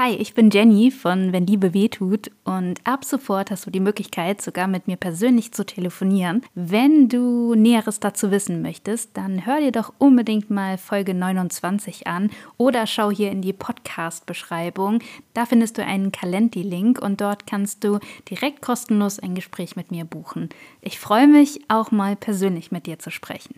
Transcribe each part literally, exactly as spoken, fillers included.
Hi, ich bin Jenny von Wenn Liebe wehtut und ab sofort hast du die Möglichkeit, sogar mit mir persönlich zu telefonieren. Wenn du Näheres dazu wissen möchtest, dann hör dir doch unbedingt mal Folge neunundzwanzig an oder schau hier in die Podcast-Beschreibung. Da findest du einen Calendly-Link und dort kannst du direkt kostenlos ein Gespräch mit mir buchen. Ich freue mich, auch mal persönlich mit dir zu sprechen.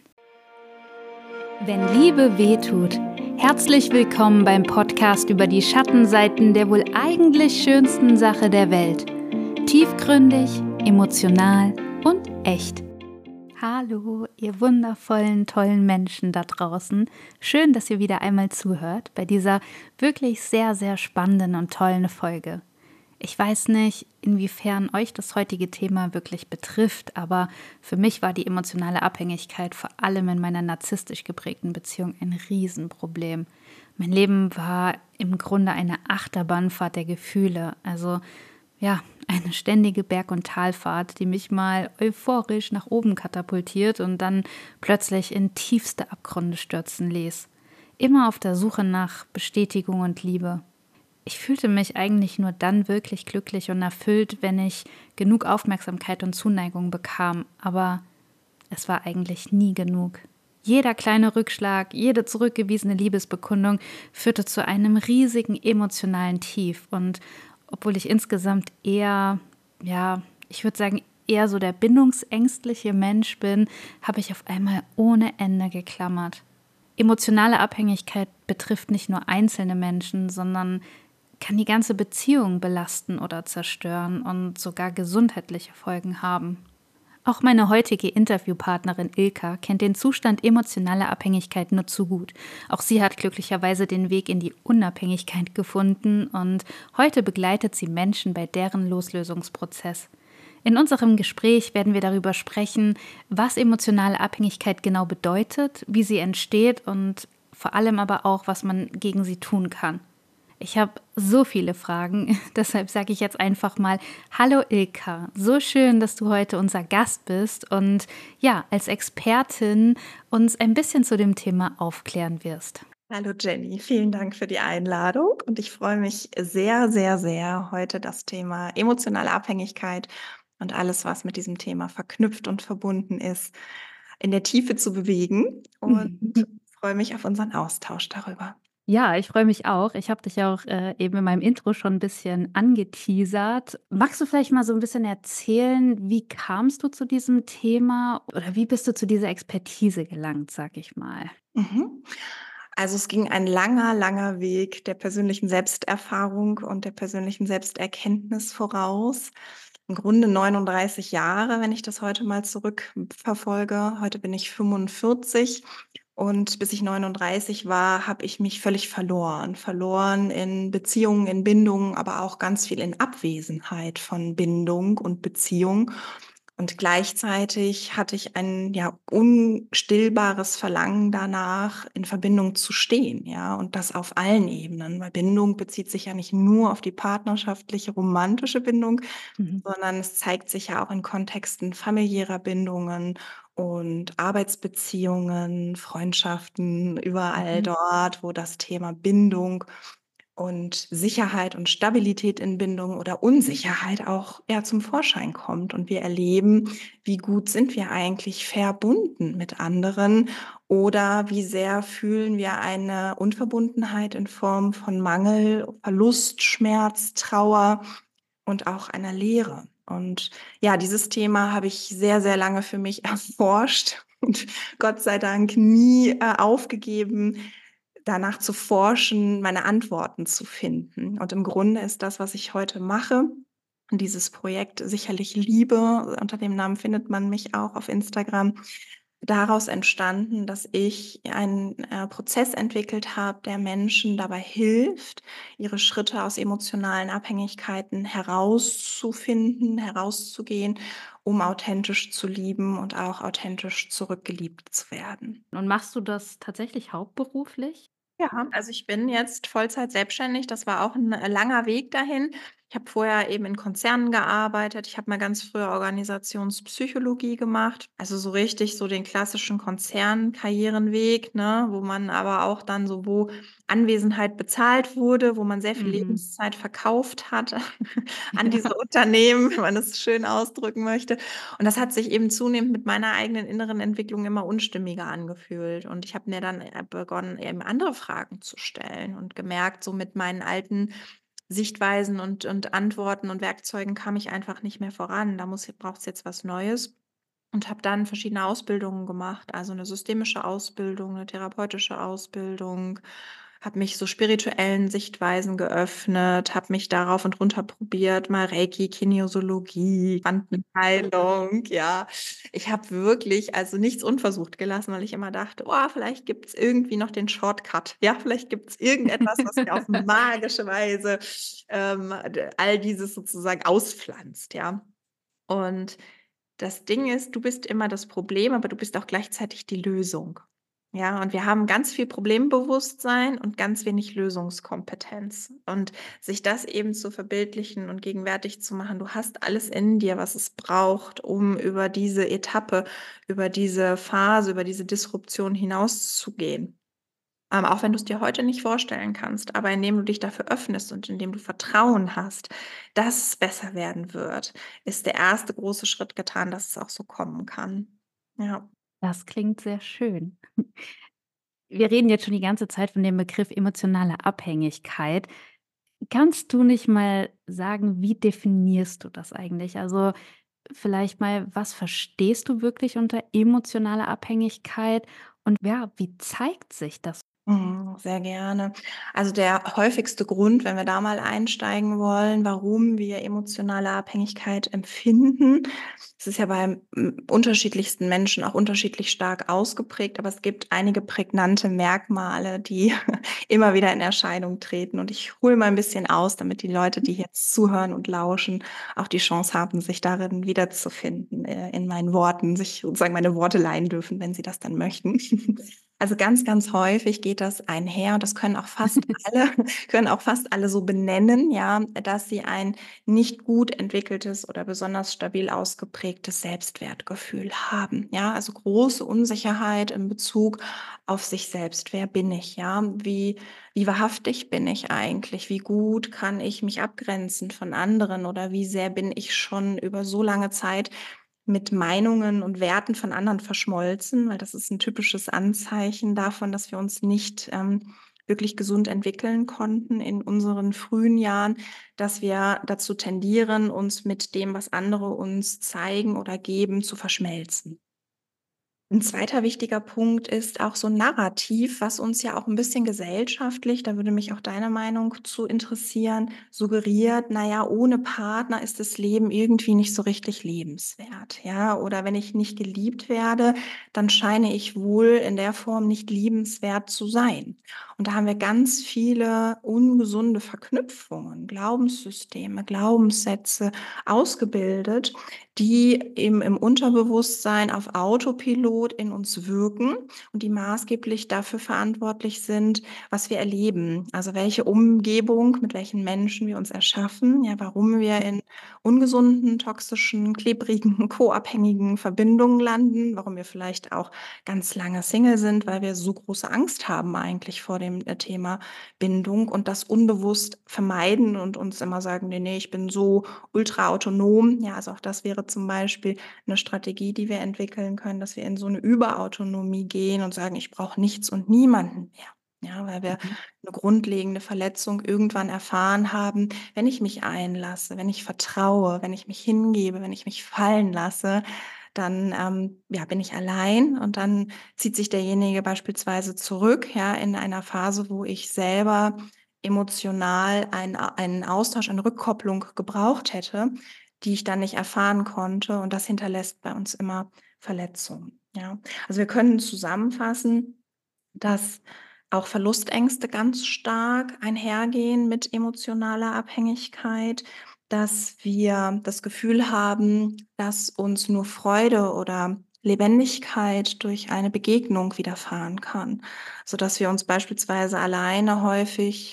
Wenn Liebe wehtut. Herzlich willkommen beim Podcast über die Schattenseiten der wohl eigentlich schönsten Sache der Welt. Tiefgründig, emotional und echt. Hallo, ihr wundervollen, tollen Menschen da draußen. Schön, dass ihr wieder einmal zuhört bei dieser wirklich sehr, sehr spannenden und tollen Folge. Ich weiß nicht, inwiefern euch das heutige Thema wirklich betrifft, aber für mich war die emotionale Abhängigkeit vor allem in meiner narzisstisch geprägten Beziehung ein Riesenproblem. Mein Leben war im Grunde eine Achterbahnfahrt der Gefühle, also ja, eine ständige Berg- und Talfahrt, die mich mal euphorisch nach oben katapultiert und dann plötzlich in tiefste Abgründe stürzen ließ. Immer auf der Suche nach Bestätigung und Liebe. Ich fühlte mich eigentlich nur dann wirklich glücklich und erfüllt, wenn ich genug Aufmerksamkeit und Zuneigung bekam, aber es war eigentlich nie genug. Jeder kleine Rückschlag, jede zurückgewiesene Liebesbekundung führte zu einem riesigen emotionalen Tief und obwohl ich insgesamt eher, ja, ich würde sagen, eher so der bindungsängstliche Mensch bin, habe ich auf einmal ohne Ende geklammert. Emotionale Abhängigkeit betrifft nicht nur einzelne Menschen, sondern kann die ganze Beziehung belasten oder zerstören und sogar gesundheitliche Folgen haben. Auch meine heutige Interviewpartnerin Ilka kennt den Zustand emotionaler Abhängigkeit nur zu gut. Auch sie hat glücklicherweise den Weg in die Unabhängigkeit gefunden und heute begleitet sie Menschen bei deren Loslösungsprozess. In unserem Gespräch werden wir darüber sprechen, was emotionale Abhängigkeit genau bedeutet, wie sie entsteht und vor allem aber auch, was man gegen sie tun kann. Ich habe so viele Fragen, deshalb sage ich jetzt einfach mal Hallo Ilka, so schön, dass du heute unser Gast bist und ja, als Expertin uns ein bisschen zu dem Thema aufklären wirst. Hallo Jenny, vielen Dank für die Einladung und ich freue mich sehr, sehr, sehr, heute das Thema emotionale Abhängigkeit und alles, was mit diesem Thema verknüpft und verbunden ist, in der Tiefe zu bewegen und freue mich auf unseren Austausch darüber. Ja, ich freue mich auch. Ich habe dich ja auch äh, eben in meinem Intro schon ein bisschen angeteasert. Magst du vielleicht mal so ein bisschen erzählen, wie kamst du zu diesem Thema oder wie bist du zu dieser Expertise gelangt, sag ich mal? Mhm. Also es ging ein langer, langer Weg der persönlichen Selbsterfahrung und der persönlichen Selbsterkenntnis voraus. Im Grunde neununddreißig Jahre, wenn ich das heute mal zurückverfolge. Heute bin ich fünfundvierzig und bis ich neununddreißig war, habe ich mich völlig verloren. Verloren in Beziehungen, in Bindungen, aber auch ganz viel in Abwesenheit von Bindung und Beziehung. Und gleichzeitig hatte ich ein, ja, unstillbares Verlangen danach, in Verbindung zu stehen, ja, und das auf allen Ebenen, weil Bindung bezieht sich ja nicht nur auf die partnerschaftliche, romantische Bindung, Mhm. sondern es zeigt sich ja auch in Kontexten familiärer Bindungen und Arbeitsbeziehungen, Freundschaften, überall Mhm. dort, wo das Thema Bindung und Sicherheit und Stabilität in Bindung oder Unsicherheit auch eher zum Vorschein kommt und wir erleben, wie gut sind wir eigentlich verbunden mit anderen oder wie sehr fühlen wir eine Unverbundenheit in Form von Mangel, Verlust, Schmerz, Trauer und auch einer Leere. Und ja, dieses Thema habe ich sehr, sehr lange für mich erforscht und Gott sei Dank nie äh, aufgegeben, danach zu forschen, meine Antworten zu finden. Und im Grunde ist das, was ich heute mache, dieses Projekt sicherlich Liebe, unter dem Namen findet man mich auch auf Instagram, daraus entstanden, dass ich einen äh, Prozess entwickelt habe, der Menschen dabei hilft, ihre Schritte aus emotionalen Abhängigkeiten herauszufinden, herauszugehen, um authentisch zu lieben und auch authentisch zurückgeliebt zu werden. Und machst du das tatsächlich hauptberuflich? Ja, also ich bin jetzt Vollzeit selbstständig. Das war auch 'n, äh, langer Weg dahin. Ich habe vorher eben in Konzernen gearbeitet. Ich habe mal ganz früher Organisationspsychologie gemacht, also so richtig so den klassischen Konzernkarrierenweg, ne, wo man aber auch dann so wo Anwesenheit bezahlt wurde, wo man sehr viel Mhm. Lebenszeit verkauft hat an Ja. diese Unternehmen, wenn man es schön ausdrücken möchte. Und das hat sich eben zunehmend mit meiner eigenen inneren Entwicklung immer unstimmiger angefühlt. Und ich habe mir dann, äh, begonnen, eben andere Fragen zu stellen und gemerkt, so mit meinen alten Sichtweisen und und Antworten und Werkzeugen kam ich einfach nicht mehr voran. Da muss braucht's jetzt was Neues und habe dann verschiedene Ausbildungen gemacht, also eine systemische Ausbildung, eine therapeutische Ausbildung, habe mich so spirituellen Sichtweisen geöffnet, habe mich darauf und runter probiert, mal Reiki, Kinesiologie, Quantenheilung, ja. Ich habe wirklich also nichts unversucht gelassen, weil ich immer dachte: „Oh, vielleicht gibt's irgendwie noch den Shortcut. Ja, vielleicht gibt's irgendetwas, was mir auf magische Weise, ähm, d all dieses sozusagen auspflanzt“, ja. Und das Ding ist, du bist immer das Problem, aber du bist auch gleichzeitig die Lösung. Ja, und wir haben ganz viel Problembewusstsein und ganz wenig Lösungskompetenz. Und sich das eben zu verbildlichen und gegenwärtig zu machen, du hast alles in dir, was es braucht, um über diese Etappe, über diese Phase, über diese Disruption hinauszugehen. Ähm, auch wenn du es dir heute nicht vorstellen kannst, aber indem du dich dafür öffnest und indem du Vertrauen hast, dass es besser werden wird, ist der erste große Schritt getan, dass es auch so kommen kann. Ja. Das klingt sehr schön. Wir reden jetzt schon die ganze Zeit von dem Begriff emotionale Abhängigkeit. Kannst du nicht mal sagen, wie definierst du das eigentlich? Also, vielleicht mal, was verstehst du wirklich unter emotionaler Abhängigkeit und ja, wie zeigt sich das? Mhm, sehr gerne. Also der häufigste Grund, wenn wir da mal einsteigen wollen, warum wir emotionale Abhängigkeit empfinden, es ist ja bei mm, unterschiedlichsten Menschen auch unterschiedlich stark ausgeprägt, aber es gibt einige prägnante Merkmale, die immer wieder in Erscheinung treten. Und ich hole mal ein bisschen aus, damit die Leute, die jetzt zuhören und lauschen, auch die Chance haben, sich darin wiederzufinden, äh, in meinen Worten, sich sozusagen meine Worte leihen dürfen, wenn sie das dann möchten. Also ganz, ganz häufig geht das einher und das können auch fast alle können auch fast alle so benennen, ja, dass sie ein nicht gut entwickeltes oder besonders stabil ausgeprägtes Selbstwertgefühl haben, ja? Also große Unsicherheit in Bezug auf sich selbst. Wer bin ich, ja? Wie wie wahrhaftig bin ich eigentlich? Wie gut kann ich mich abgrenzen von anderen oder wie sehr bin ich schon über so lange Zeit mit Meinungen und Werten von anderen verschmolzen, weil das ist ein typisches Anzeichen davon, dass wir uns nicht, ähm, wirklich gesund entwickeln konnten in unseren frühen Jahren, dass wir dazu tendieren, uns mit dem, was andere uns zeigen oder geben, zu verschmelzen. Ein zweiter wichtiger Punkt ist auch so 'n Narrativ, was uns ja auch ein bisschen gesellschaftlich, da würde mich auch deine Meinung zu interessieren, suggeriert: „Na ja, ohne Partner ist das Leben irgendwie nicht so richtig lebenswert“, ja? Oder: „Wenn ich nicht geliebt werde, dann scheine ich wohl in der Form nicht liebenswert zu sein.“ Und da haben wir ganz viele ungesunde Verknüpfungen, Glaubenssysteme, Glaubenssätze ausgebildet, die eben im Unterbewusstsein auf Autopilot in uns wirken und die maßgeblich dafür verantwortlich sind, was wir erleben. Also welche Umgebung, mit welchen Menschen wir uns erschaffen, ja, warum wir in ungesunden, toxischen, klebrigen, co-abhängigen Verbindungen landen, warum wir vielleicht auch ganz lange Single sind, weil wir so große Angst haben eigentlich vor dem äh, Thema Bindung und das unbewusst vermeiden und uns immer sagen, nee, nee, ich bin so ultra autonom. Ja, also auch das wäre zum Beispiel eine Strategie, die wir entwickeln können, dass wir in so eine Überautonomie gehen und sagen: „Ich brauche nichts und niemanden mehr.“ Ja, weil wir Mhm. eine grundlegende Verletzung irgendwann erfahren haben: Wenn ich mich einlasse, wenn ich vertraue, wenn ich mich hingebe, wenn ich mich fallen lasse, dann, ähm, ja, bin ich allein und dann zieht sich derjenige beispielsweise zurück, ja, in einer Phase, wo ich selber emotional einen A einen Austausch, eine Rückkopplung gebraucht hätte, die ich dann nicht erfahren konnte und das hinterlässt bei uns immer Verletzungen, ja. Also, wir können zusammenfassen, dass auch Verlustängste ganz stark einhergehen mit emotionaler Abhängigkeit, dass wir das Gefühl haben, dass uns nur Freude oder Lebendigkeit durch eine Begegnung widerfahren kann, sodass wir uns beispielsweise alleine häufig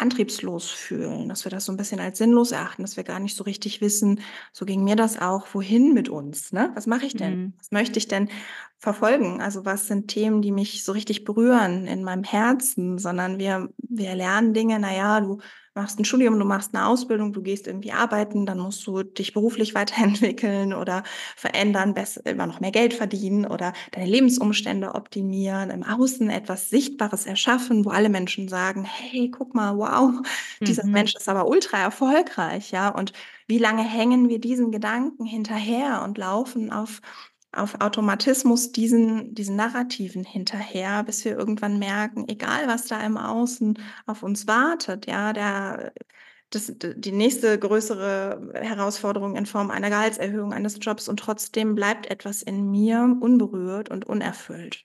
antriebslos fühlen, dass wir das so ein bisschen als sinnlos erachten, dass wir gar nicht so richtig wissen, so ging mir das auch, wohin mit uns, ne? Was mache ich denn? Mhm. Was möchte ich denn verfolgen? Also, was sind Themen, die mich so richtig berühren in meinem Herzen? Sondern wir wir lernen Dinge, na ja, du machst ein Studium, du machst eine Ausbildung, du gehst irgendwie arbeiten, dann musst du dich beruflich weiterentwickeln oder verändern, bess immer noch mehr Geld verdienen oder deine Lebensumstände optimieren, im Außen etwas Sichtbares erschaffen, wo alle Menschen sagen: „Hey, guck mal, wow, dieser Mhm. Mensch ist aber ultra erfolgreich“, ja? Und wie lange hängen wir diesen Gedanken hinterher und laufen auf auf Automatismus diesen diesen Narrativen hinterher, bis wir irgendwann merken, egal was da im Außen auf uns wartet, ja, der das d die nächste größere Herausforderung in Form einer Gehaltserhöhung, eines Jobs und trotzdem bleibt etwas in mir unberührt und unerfüllt.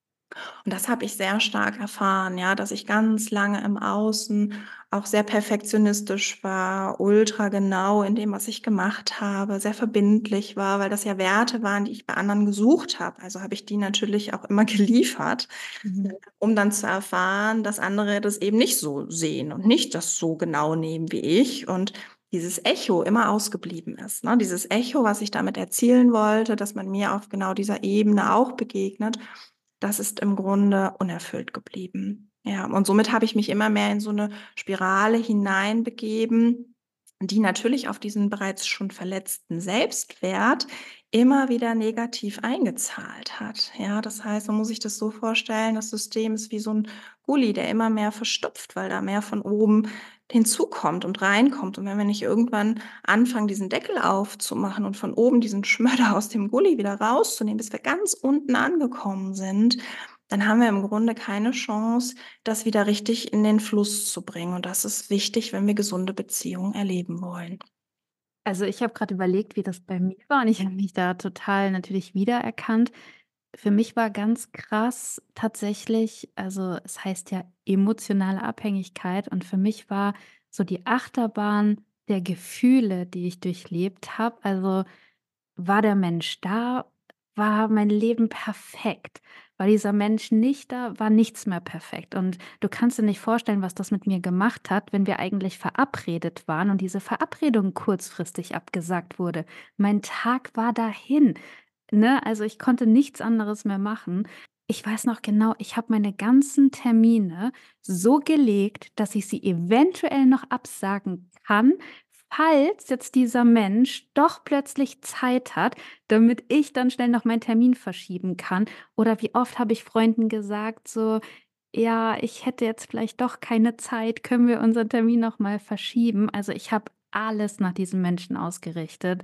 Und das habe ich sehr stark erfahren, ja, dass ich ganz lange im Außen auch sehr perfektionistisch war, ultra genau in dem, was ich gemacht habe, sehr verbindlich war, weil das ja Werte waren, die ich bei anderen gesucht habe. Also habe ich die natürlich auch immer geliefert, Mhm. um dann zu erfahren, dass andere das eben nicht so sehen und nicht das so genau nehmen wie ich und dieses Echo immer ausgeblieben ist, ne? Dieses Echo, was ich damit erzielen wollte, dass man mir auf genau dieser Ebene auch begegnet, das ist im Grunde unerfüllt geblieben. Ja, und somit habe ich mich immer mehr in so 'ne Spirale hineinbegeben, die natürlich auf diesen bereits schon verletzten Selbstwert immer wieder negativ eingezahlt hat. Ja, das heißt, man muss sich das so vorstellen, das System ist wie so 'n Gully, der immer mehr verstopft, weil da mehr von oben hinzukommt und reinkommt. Und wenn wir nicht irgendwann anfangen, diesen Deckel aufzumachen und von oben diesen Schmodder aus dem Gully wieder rauszunehmen, bis wir ganz unten angekommen sind, dann haben wir im Grunde keine Chance, das wieder richtig in den Fluss zu bringen. Und das ist wichtig, wenn wir gesunde Beziehungen erleben wollen. Also, ich habe gerade überlegt, wie das bei mir war und ich habe mich da total natürlich wiedererkannt. Für mich war ganz krass tatsächlich, also, es heißt ja emotionale Abhängigkeit, und für mich war so die Achterbahn der Gefühle, die ich durchlebt habe. Also, war der Mensch da, war mein Leben perfekt. War dieser Mensch nicht da, war nichts mehr perfekt. Und du kannst dir nicht vorstellen, was das mit mir gemacht hat, wenn wir eigentlich verabredet waren und diese Verabredung kurzfristig abgesagt wurde. Mein Tag war dahin, ne? Also, ich konnte nichts anderes mehr machen. Ich weiß noch genau, ich habe meine ganzen Termine so gelegt, dass ich sie eventuell noch absagen kann, falls jetzt dieser Mensch doch plötzlich Zeit hat, damit ich dann schnell noch meinen Termin verschieben kann. Oder wie oft habe ich Freunden gesagt, so: „Ja, ich hätte jetzt vielleicht doch keine Zeit, können wir unseren Termin noch mal verschieben?“ Also, ich habe alles nach diesem Menschen ausgerichtet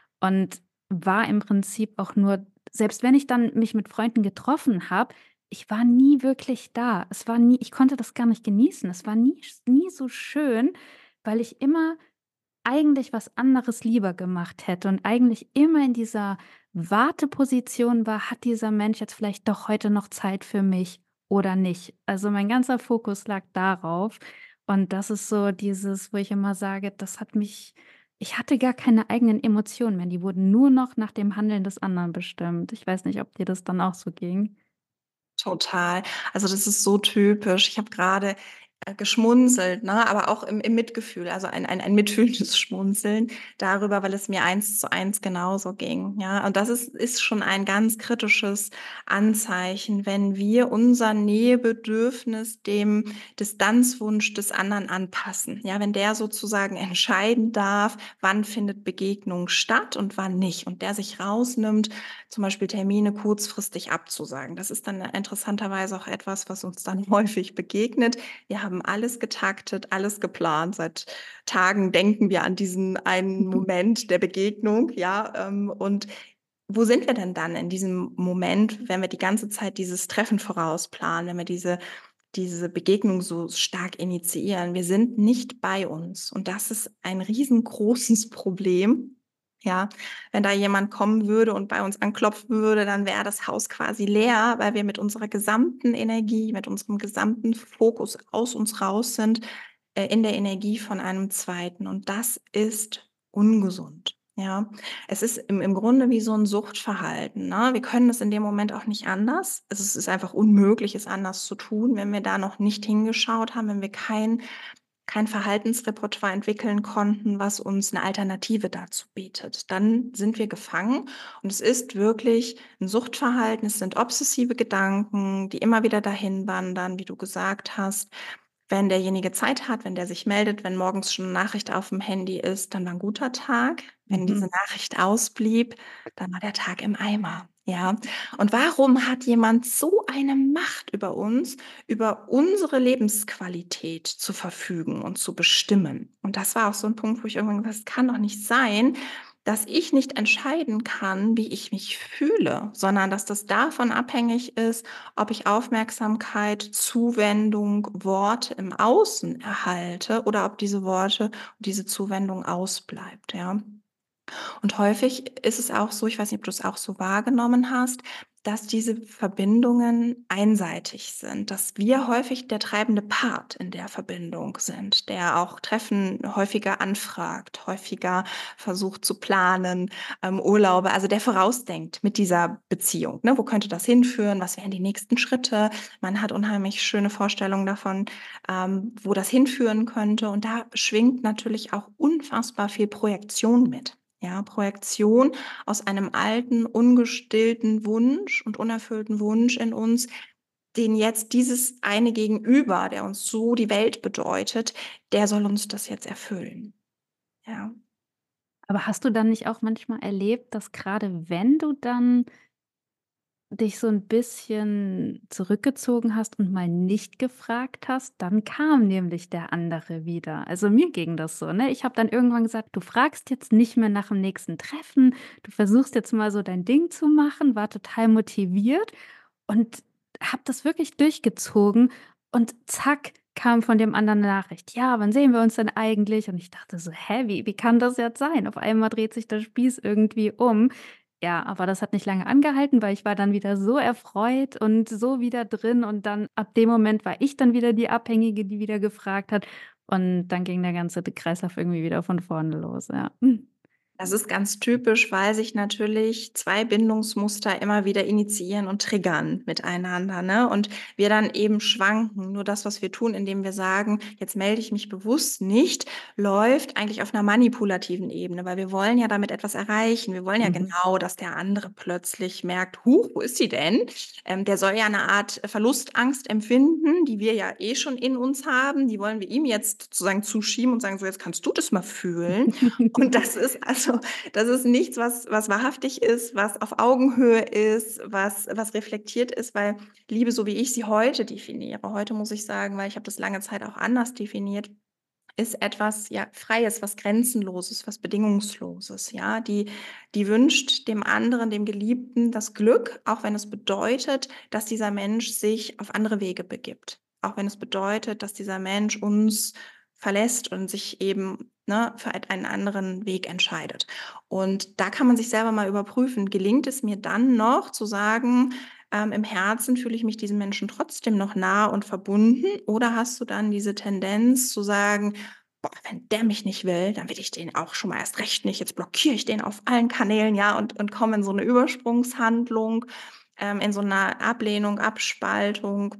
und war im Prinzip auch nur, selbst wenn ich dann mich mit Freunden getroffen habe, ich war nie wirklich da. Es war nie, ich konnte das gar nicht genießen. Es war nie nie so schön, weil ich immer eigentlich was anderes lieber gemacht hätte und eigentlich immer in dieser Warteposition war: „Hat dieser Mensch jetzt vielleicht doch heute noch Zeit für mich oder nicht?“ Also, mein ganzer Fokus lag darauf, und das ist so dieses, wo ich immer sage, das hat mich, ich hatte gar keine eigenen Emotionen mehr, die wurden nur noch nach dem Handeln des anderen bestimmt. Ich weiß nicht, ob dir das dann auch so ging? Total. Also, das ist so typisch. Ich habe grade, äh, geschmunzelt, ne, aber auch im im Mitgefühl, also ein ein ein mitfühlendes Schmunzeln darüber, weil es mir eins zu eins genauso ging, ja? Und das ist ist schon ein ganz kritisches Anzeichen, wenn wir unser Nähebedürfnis dem Distanzwunsch des anderen anpassen, ja? Wenn der sozusagen entscheiden darf, wann findet Begegnung statt und wann nicht und der sich rausnimmt, zum Beispiel Termine kurzfristig abzusagen. Das ist dann interessanterweise auch etwas, was uns dann häufig begegnet. Wir haben alles getaktet, alles geplant. Seit Tagen denken wir an diesen einen Moment der Begegnung, ja, ähm, und wo sind wir denn dann in diesem Moment, wenn wir die ganze Zeit dieses Treffen vorausplanen, wenn wir diese diese Begegnung so stark initiieren? Wir sind nicht bei uns und das ist ein riesengroßes Problem, ja. Wenn da jemand kommen würde und bei uns anklopfen würde, dann wäre das Haus quasi leer, weil wir mit unserer gesamten Energie, mit unserem gesamten Fokus aus uns raus sind, äh, in der Energie von einem Zweiten. Und das ist ungesund, ja. Es ist im im Grunde wie so ein Suchtverhalten, ne? Wir können es in dem Moment auch nicht anders. Es ist ist einfach unmöglich, es anders zu tun, wenn wir da noch nicht hingeschaut haben, wenn wir kein kein Verhaltensrepertoire entwickeln konnten, was uns eine Alternative dazu bietet. Dann sind wir gefangen und es ist wirklich ein Suchtverhalten. Es sind obsessive Gedanken, die immer wieder dahin wandern, wie du gesagt hast. Wenn derjenige Zeit hat, wenn der sich meldet, wenn morgens schon 'ne Nachricht auf dem Handy ist, dann war 'n guter Tag. Wenn diese Mhm. Nachricht ausblieb, dann war der Tag im Eimer, ja? Und warum hat jemand so eine Macht über uns, über unsere Lebensqualität zu verfügen und zu bestimmen? Und das war auch so 'n Punkt, wo ich irgendwann gesagt habe: „Das kann doch nicht sein, dass ich nicht entscheiden kann, wie ich mich fühle, sondern dass das davon abhängig ist, ob ich Aufmerksamkeit, Zuwendung, Worte im Außen erhalte oder ob diese Worte und diese Zuwendung ausbleibt, ja. Und häufig ist es auch so, ich weiß nicht, ob du es auch so wahrgenommen hast, dass diese Verbindungen einseitig sind, dass wir häufig der treibende Part in der Verbindung sind, der auch Treffen häufiger anfragt, häufiger versucht zu planen, ähm, Urlaube, also der vorausdenkt mit dieser Beziehung. Ne? Wo könnte das hinführen? Was wären die nächsten Schritte? Man hat unheimlich schöne Vorstellungen davon, ähm, wo das hinführen könnte. Und da schwingt natürlich auch unfassbar viel Projektion mit. Ja, Projektion aus einem alten, ungestillten Wunsch und unerfüllten Wunsch in uns, den jetzt dieses eine Gegenüber, der uns so die Welt bedeutet, der soll uns das jetzt erfüllen. Ja. Aber hast du dann nicht auch manchmal erlebt, dass gerade wenn du dann dich so 'n bisschen zurückgezogen hast und mal nicht gefragt hast, dann kam nämlich der andere wieder. Also, mir ging das so, ne? Ich habe dann irgendwann gesagt: „Du fragst jetzt nicht mehr nach dem nächsten Treffen. Du versuchst jetzt mal so dein Ding zu machen“, war total motiviert und habe das wirklich durchgezogen und zack, kam von dem anderen 'ne Nachricht: „Ja, wann sehen wir uns denn eigentlich?“ Und ich dachte so: „Hä, wie wie kann das jetzt sein?“ Auf einmal dreht sich der Spieß irgendwie um. Ja, aber das hat nicht lange angehalten, weil ich war dann wieder so erfreut und so wieder drin und dann ab dem Moment war ich dann wieder die Abhängige, die wieder gefragt hat und dann ging der ganze d Kreislauf irgendwie wieder von vorne los, ja. Mhm. Das ist ganz typisch, weil sich natürlich zwei Bindungsmuster immer wieder initiieren und triggern miteinander, ne? Und wir dann eben schwanken. Nur das, was wir tun, indem wir sagen: „Jetzt melde ich mich bewusst nicht“, läuft eigentlich auf einer manipulativen Ebene, weil wir wollen ja damit etwas erreichen. Wir wollen ja Mhm. genau, dass der andere plötzlich merkt: „Huch, wo ist sie denn?“ Ähm, der soll ja eine Art Verlustangst empfinden, die wir ja eh schon in uns haben. Die wollen wir ihm jetzt sozusagen zuschieben und sagen: „So, jetzt kannst du das mal fühlen.“ Und das ist also das ist nichts, was was wahrhaftig ist, was auf Augenhöhe ist, was was reflektiert ist, weil Liebe, so wie ich sie heute definiere heute muss ich sagen, weil ich habe das lange Zeit auch anders definiert, ist etwas, ja, Freies, was Grenzenloses, was Bedingungsloses, ja? Die die wünscht dem anderen, dem Geliebten das Glück, auch wenn es bedeutet, dass dieser Mensch sich auf andere Wege begibt. Auch wenn es bedeutet, dass dieser Mensch uns verlässt und sich eben, ne, für et einen anderen Weg entscheidet. Und da kann man sich selber mal überprüfen, gelingt es mir dann noch zu sagen, ähm, im Herzen fühle ich mich diesem Menschen trotzdem noch nah und verbunden? Oder hast du dann diese Tendenz zu sagen: „Boah, wenn der mich nicht will, dann will ich den auch schon mal erst recht nicht. Jetzt blockiere ich den auf allen Kanälen“, ja, und und komme in so eine Übersprungshandlung, ähm, in so eine Ablehnung, Abspaltung.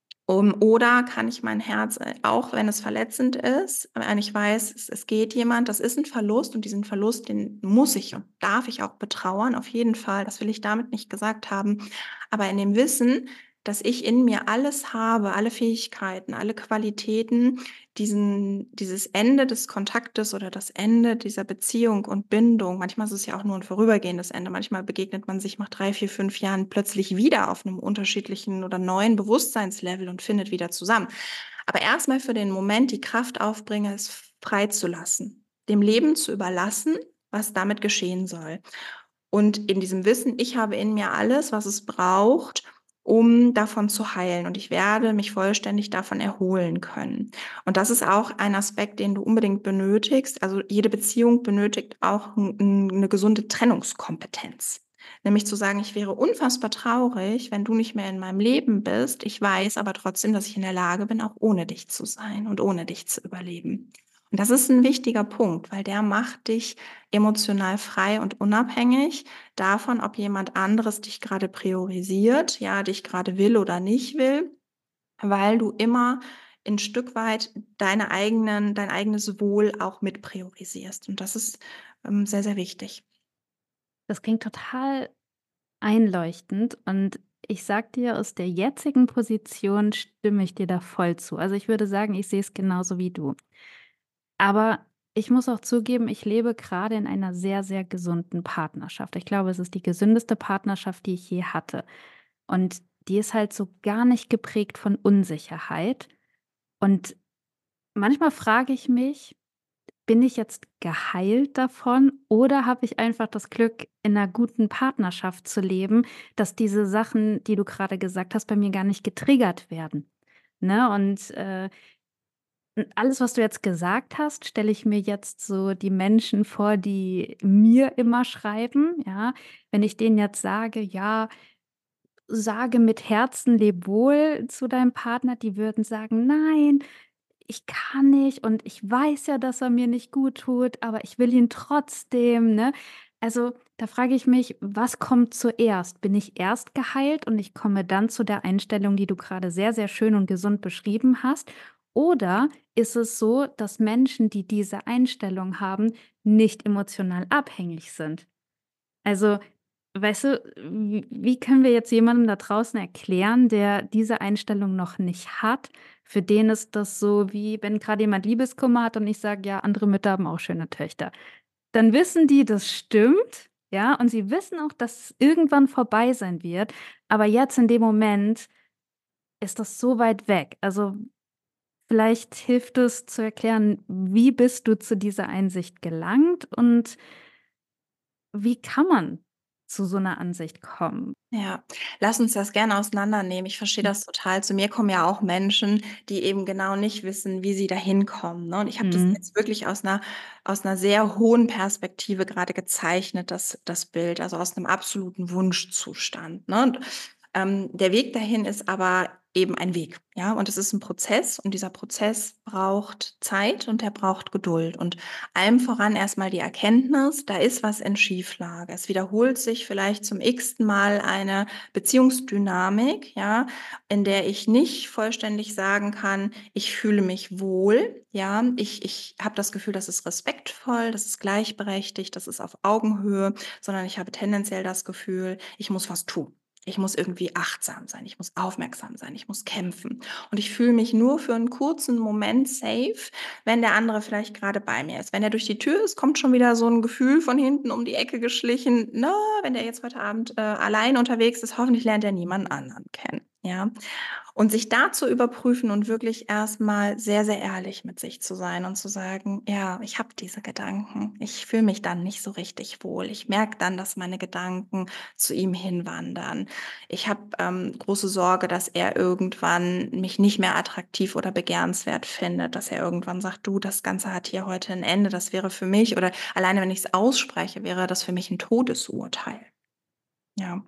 Um oder kann ich mein Herz, äh, auch wenn es verletzend ist, wenn ich weiß, es es geht jemand, das ist ein Verlust und diesen Verlust, den muss ich und darf ich auch betrauern, auf jeden Fall. Das will ich damit nicht gesagt haben. Aber in dem Wissen, dass ich in mir alles habe, alle Fähigkeiten, alle Qualitäten, diesen dieses Ende des Kontaktes oder das Ende dieser Beziehung und Bindung, manchmal ist es ja auch nur ein vorübergehendes Ende, manchmal begegnet man sich nach drei, vier, fünf Jahren plötzlich wieder auf einem unterschiedlichen oder neuen Bewusstseinslevel und findet wieder zusammen. Aber erstmal für den Moment die Kraft aufbringe, es freizulassen, dem Leben zu überlassen, was damit geschehen soll. Und in diesem Wissen, ich habe in mir alles, was es braucht, um davon zu heilen und ich werde mich vollständig davon erholen können. Und das ist auch ein Aspekt, den du unbedingt benötigst. Also jede Beziehung benötigt auch 'n 'n 'ne gesunde Trennungskompetenz. Nämlich zu sagen: „Ich wäre unfassbar traurig, wenn du nicht mehr in meinem Leben bist. Ich weiß aber trotzdem, dass ich in der Lage bin, auch ohne dich zu sein und ohne dich zu überleben.“ Und das ist ein wichtiger Punkt, weil der macht dich emotional frei und unabhängig davon, ob jemand anderes dich gerade priorisiert, ja, dich gerade will oder nicht will, weil du immer ein Stück weit deine eigenen dein eigenes Wohl auch mit priorisierst. Und das ist, ähm, sehr, sehr wichtig. Das klingt total einleuchtend und ich sage dir, aus der jetzigen Position stimme ich dir da voll zu. Also, ich würde sagen, ich sehe es genauso wie du. Aber ich muss auch zugeben, ich lebe gerade in einer sehr, sehr gesunden Partnerschaft. Ich glaube, es ist die gesündeste Partnerschaft, die ich je hatte. Und die ist halt so gar nicht geprägt von Unsicherheit. Und manchmal frage ich mich: „Bin ich jetzt geheilt davon oder habe ich einfach das Glück, in einer guten Partnerschaft zu leben, dass diese Sachen, die du gerade gesagt hast, bei mir gar nicht getriggert werden?“ Ne? Und, äh, alles, was du jetzt gesagt hast, stelle ich mir jetzt so die Menschen vor, die mir immer schreiben, ja? Wenn ich denen jetzt sage: „Ja, sage mit Herzen lebewohl zu deinem Partner“, die würden sagen: „Nein, ich kann nicht und ich weiß ja, dass er mir nicht gut tut, aber ich will ihn trotzdem“, ne? Also, da frage ich mich, was kommt zuerst? Bin ich erst geheilt und ich komme dann zu der Einstellung, die du gerade sehr, sehr schön und gesund beschrieben hast? Oder ist es so, dass Menschen, die diese Einstellung haben, nicht emotional abhängig sind? Also, weißt du, w wie können wir jetzt jemandem da draußen erklären, der diese Einstellung noch nicht hat? Für den ist das so, wie wenn grade jemand Liebeskummer hat und ich sage: „Ja, andere Mütter haben auch schöne Töchter.“ Dann wissen die, das stimmt, ja, und sie wissen auch, dass es irgendwann vorbei sein wird, aber jetzt in dem Moment ist das so weit weg. Also, vielleicht hilft es zu erklären, wie bist du zu dieser Einsicht gelangt und wie kann man zu so 'ner Ansicht kommen? Ja, lass uns das gerne auseinandernehmen. Ich verstehe das total. Zu mir kommen ja auch Menschen, die eben genau nicht wissen, wie sie da hinkommen, ne? Und ich habe das Mhm. jetzt wirklich aus 'ner aus 'ner sehr hohen Perspektive grade gezeichnet, das das Bild, also aus 'nem absoluten Wunschzustand, ne? Und, ähm, der Weg dahin ist aber eben ein Weg, ja? Und es ist 'n Prozess und dieser Prozess braucht Zeit und der braucht Geduld und allem voran erst mal die Erkenntnis, da ist was in Schieflage. Es wiederholt sich vielleicht zum x-ten Mal eine Beziehungsdynamik, ja, in der ich nicht vollständig sagen kann: „Ich fühle mich wohl“, ja? Ich ich habe das Gefühl, das ist respektvoll, das ist gleichberechtigt, das ist auf Augenhöhe, sondern ich habe tendenziell das Gefühl, ich muss was tun. Ich muss irgendwie achtsam sein, ich muss aufmerksam sein, ich muss kämpfen. Und ich fühle mich nur für 'n kurzen Moment safe, wenn der andere vielleicht grade bei mir ist. Wenn er durch die Tür ist, kommt schon wieder so 'n Gefühl von hinten um die Ecke geschlichen: „Na, wenn der jetzt heute Abend, äh, allein unterwegs ist, hoffentlich lernt er niemand anderen kennen“, ja? Und sich da zu überprüfen und wirklich erst mal sehr, sehr ehrlich mit sich zu sein und zu sagen: „Ja, ich habe diese Gedanken. Ich fühle mich dann nicht so richtig wohl. Ich merke dann, dass meine Gedanken zu ihm hinwandern. Ich habe, ähm, große Sorge, dass er irgendwann mich nicht mehr attraktiv oder begehrenswert findet, dass er irgendwann sagt: ‚Du, das Ganze hat hier heute 'n Ende.‘ Das wäre für mich oder alleine, wenn ich's ausspreche, wäre das für mich 'n Todesurteil.“ Ja.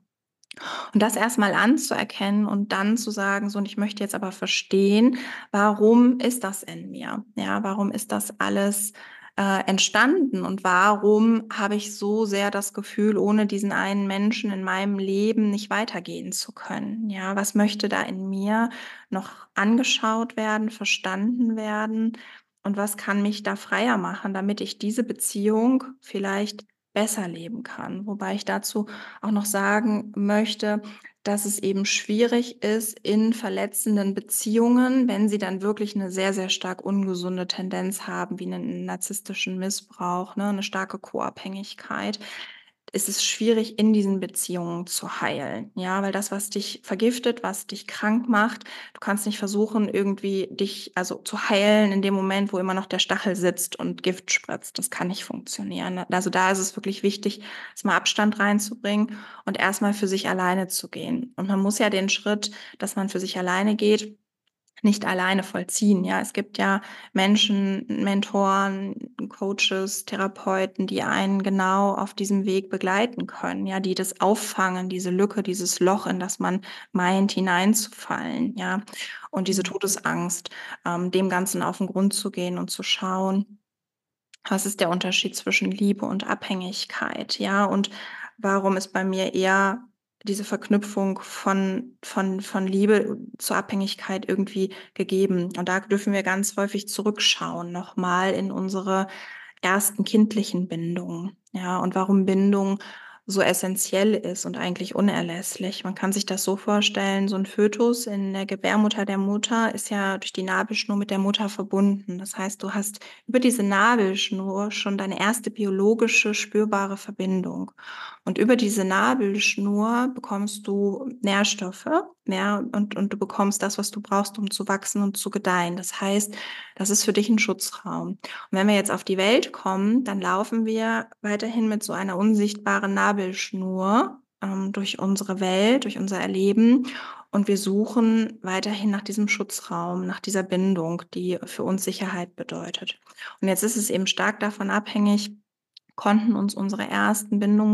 Und das erst mal anzuerkennen und dann zu sagen: „So, und ich möchte jetzt aber verstehen, warum ist das in mir? Ja, warum ist das alles, äh, entstanden und warum habe ich so sehr das Gefühl, ohne diesen einen Menschen in meinem Leben nicht weitergehen zu können? Ja, was möchte da in mir noch angeschaut werden, verstanden werden und was kann mich da freier machen, damit ich diese Beziehung vielleicht besser leben kann?“ Wobei ich dazu auch noch sagen möchte, dass es eben schwierig ist in verletzenden Beziehungen, wenn sie dann wirklich 'ne sehr, sehr stark ungesunde Tendenz haben, wie 'nen narzisstischen Missbrauch, ne, 'ne starke Co-Abhängigkeit, ist es schwierig, in diesen Beziehungen zu heilen, ja? Weil das, was dich vergiftet, was dich krank macht du kannst nicht versuchen, irgendwie dich also, zu heilen in dem Moment, wo immer noch der Stachel sitzt und Gift spritzt. Das kann nicht funktionieren. Also, da ist es wirklich wichtig, erst mal Abstand reinzubringen und erst mal für sich alleine zu gehen. Und man muss ja den Schritt, dass man für sich alleine geht, nicht alleine vollziehen, ja? Es gibt ja Menschen, Mentoren, Coaches, Therapeuten, die einen genau auf diesem Weg begleiten können, ja, die das auffangen, diese Lücke, dieses Loch, in das man meint, hineinzufallen, ja? Und diese Mhm. Todesangst, ähm, dem Ganzen auf 'n Grund zu gehen und zu schauen: „Was ist der Unterschied zwischen Liebe und Abhängigkeit, ja? Und warum ist bei mir eher diese Verknüpfung von von von Liebe zur Abhängigkeit irgendwie gegeben. Und da dürfen wir ganz häufig zurückschauen noch mal in unsere ersten kindlichen Bindungen, ja, und warum Bindung so essenziell ist und eigentlich unerlässlich. Man kann sich das so vorstellen, so 'n Fötus in der Gebärmutter der Mutter ist ja durch die Nabelschnur mit der Mutter verbunden. Das heißt, du hast über diese Nabelschnur schon deine erste biologische, spürbare Verbindung. Und über diese Nabelschnur bekommst du Nährstoffe, ja, und und du bekommst das, was du brauchst, um zu wachsen und zu gedeihen. Das heißt, das ist für dich 'n Schutzraum. Und wenn wir jetzt auf die Welt kommen, dann laufen wir weiterhin mit so einer unsichtbaren Nabelschnur, ähm, durch unsere Welt, durch unser Erleben und wir suchen weiterhin nach diesem Schutzraum, nach dieser Bindung, die für uns Sicherheit bedeutet. Und jetzt ist es eben stark davon abhängig, konnten uns unsere ersten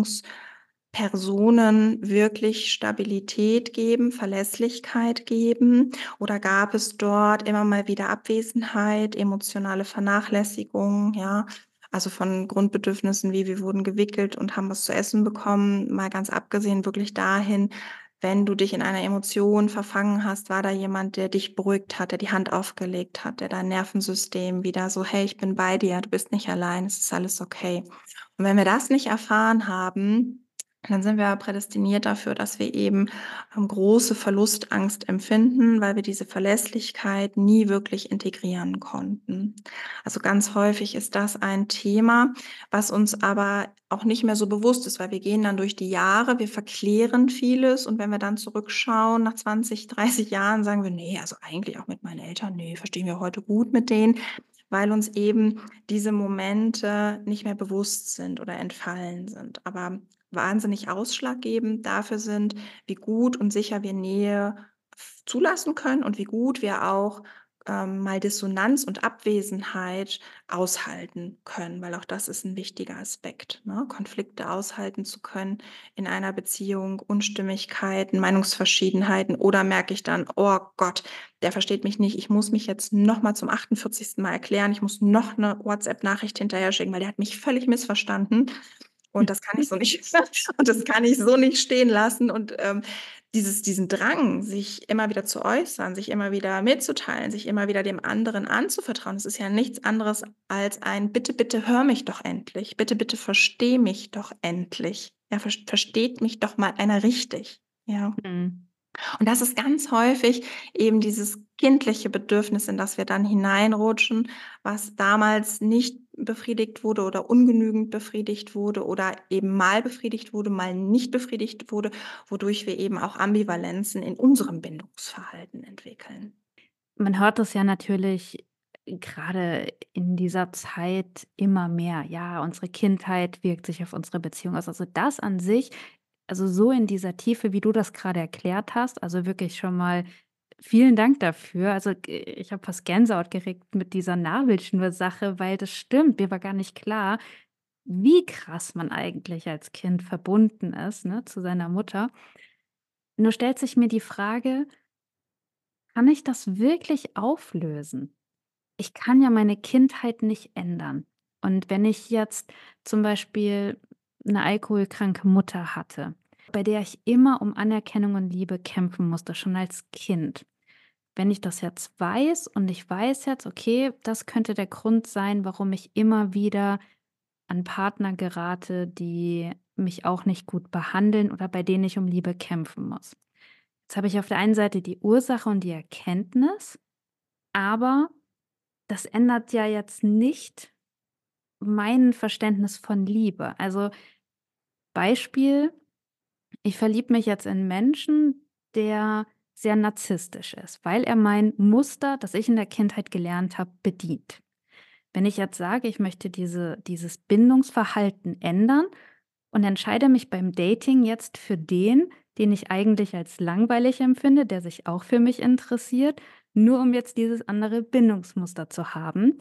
Bindungspersonen wirklich Stabilität geben, Verlässlichkeit geben oder gab es dort immer mal wieder Abwesenheit, emotionale Vernachlässigung, ja? Also, von Grundbedürfnissen wie wir wurden gewickelt und haben was zu essen bekommen, mal ganz abgesehen wirklich dahin, wenn du dich in einer Emotion verfangen hast, war da jemand, der dich beruhigt hat, der die Hand aufgelegt hat, der dein Nervensystem wieder so: „Hey, ich bin bei dir, du bist nicht allein, es ist alles okay.“ Und wenn wir das nicht erfahren haben, dann sind wir prädestiniert dafür, dass wir eben, ähm, große Verlustangst empfinden, weil wir diese Verlässlichkeit nie wirklich integrieren konnten. Also, ganz häufig ist das ein Thema, was uns aber auch nicht mehr so bewusst ist, weil wir gehen dann durch die Jahre, wir verklären vieles und wenn wir dann zurückschauen nach zwanzig, dreißig Jahren, sagen wir: „Ne, also eigentlich auch mit meinen Eltern, ne, verstehen wir heute gut mit denen“, weil uns eben diese Momente nicht mehr bewusst sind oder entfallen sind. Aber wahnsinnig ausschlaggebend dafür sind, wie gut und sicher wir Nähe f zulassen können und wie gut wir auch, ähm, mal Dissonanz und Abwesenheit aushalten können, weil auch das ist 'n wichtiger Aspekt, ne? Konflikte aushalten zu können in einer Beziehung, Unstimmigkeiten, Meinungsverschiedenheiten oder merke ich dann: „Oh Gott, der versteht mich nicht. Ich muss mich jetzt noch mal zum achtundvierzigsten Mal erklären. Ich muss noch 'ne WhatsApp-Nachricht hinterher schicken, weil der hat mich völlig missverstanden und das kann ich so nicht und das kann ich so nicht stehen lassen.“ Und, ähm, dieses diesen Drang, sich immer wieder zu äußern, sich immer wieder mitzuteilen, sich immer wieder dem anderen anzuvertrauen, das ist ja nichts anderes als ein: „Bitte, bitte hör mich doch endlich. Bitte, bitte versteh mich doch endlich. Ja, vers versteht mich doch mal einer richtig“, ja? Mhm. Und das ist ganz häufig eben dieses kindliche Bedürfnis, in das wir dann hineinrutschen, was damals nicht befriedigt wurde oder ungenügend befriedigt wurde oder eben mal befriedigt wurde, mal nicht befriedigt wurde, wodurch wir eben auch Ambivalenzen in unserem Bindungsverhalten entwickeln. Man hört das ja natürlich grade in dieser Zeit immer mehr. Ja, unsere Kindheit wirkt sich auf unsere Beziehung aus. Also, das an sich also, so in dieser Tiefe, wie du das grade erklärt hast, also, wirklich schon mal vielen Dank dafür. Also, g ich habe fast Gänsehaut gekriegt mit dieser Nabelschnur-Sache, weil das stimmt. Mir war gar nicht klar, wie krass man eigentlich als Kind verbunden ist, ne, zu seiner Mutter. Nur stellt sich mir die Frage kann ich das wirklich auflösen? Ich kann ja meine Kindheit nicht ändern. Und wenn ich jetzt zum Beispiel 'ne alkoholkranke Mutter hatte, bei der ich immer um Anerkennung und Liebe kämpfen musste, schon als Kind. Wenn ich das jetzt weiß und ich weiß jetzt, okay, das könnte der Grund sein, warum ich immer wieder an Partner gerate, die mich auch nicht gut behandeln oder bei denen ich um Liebe kämpfen muss. Jetzt habe ich auf der einen Seite die Ursache und die Erkenntnis, aber das ändert ja jetzt nicht mein Verständnis von Liebe. Also Beispiel: Ich verliebe mich jetzt in 'n Menschen, der sehr narzisstisch ist, weil er mein Muster, das ich in der Kindheit gelernt habe, bedient. Wenn ich jetzt sage, ich möchte diese dieses Bindungsverhalten ändern und entscheide mich beim Dating jetzt für den, den ich eigentlich als langweilig empfinde, der sich auch für mich interessiert, nur um jetzt dieses andere Bindungsmuster zu haben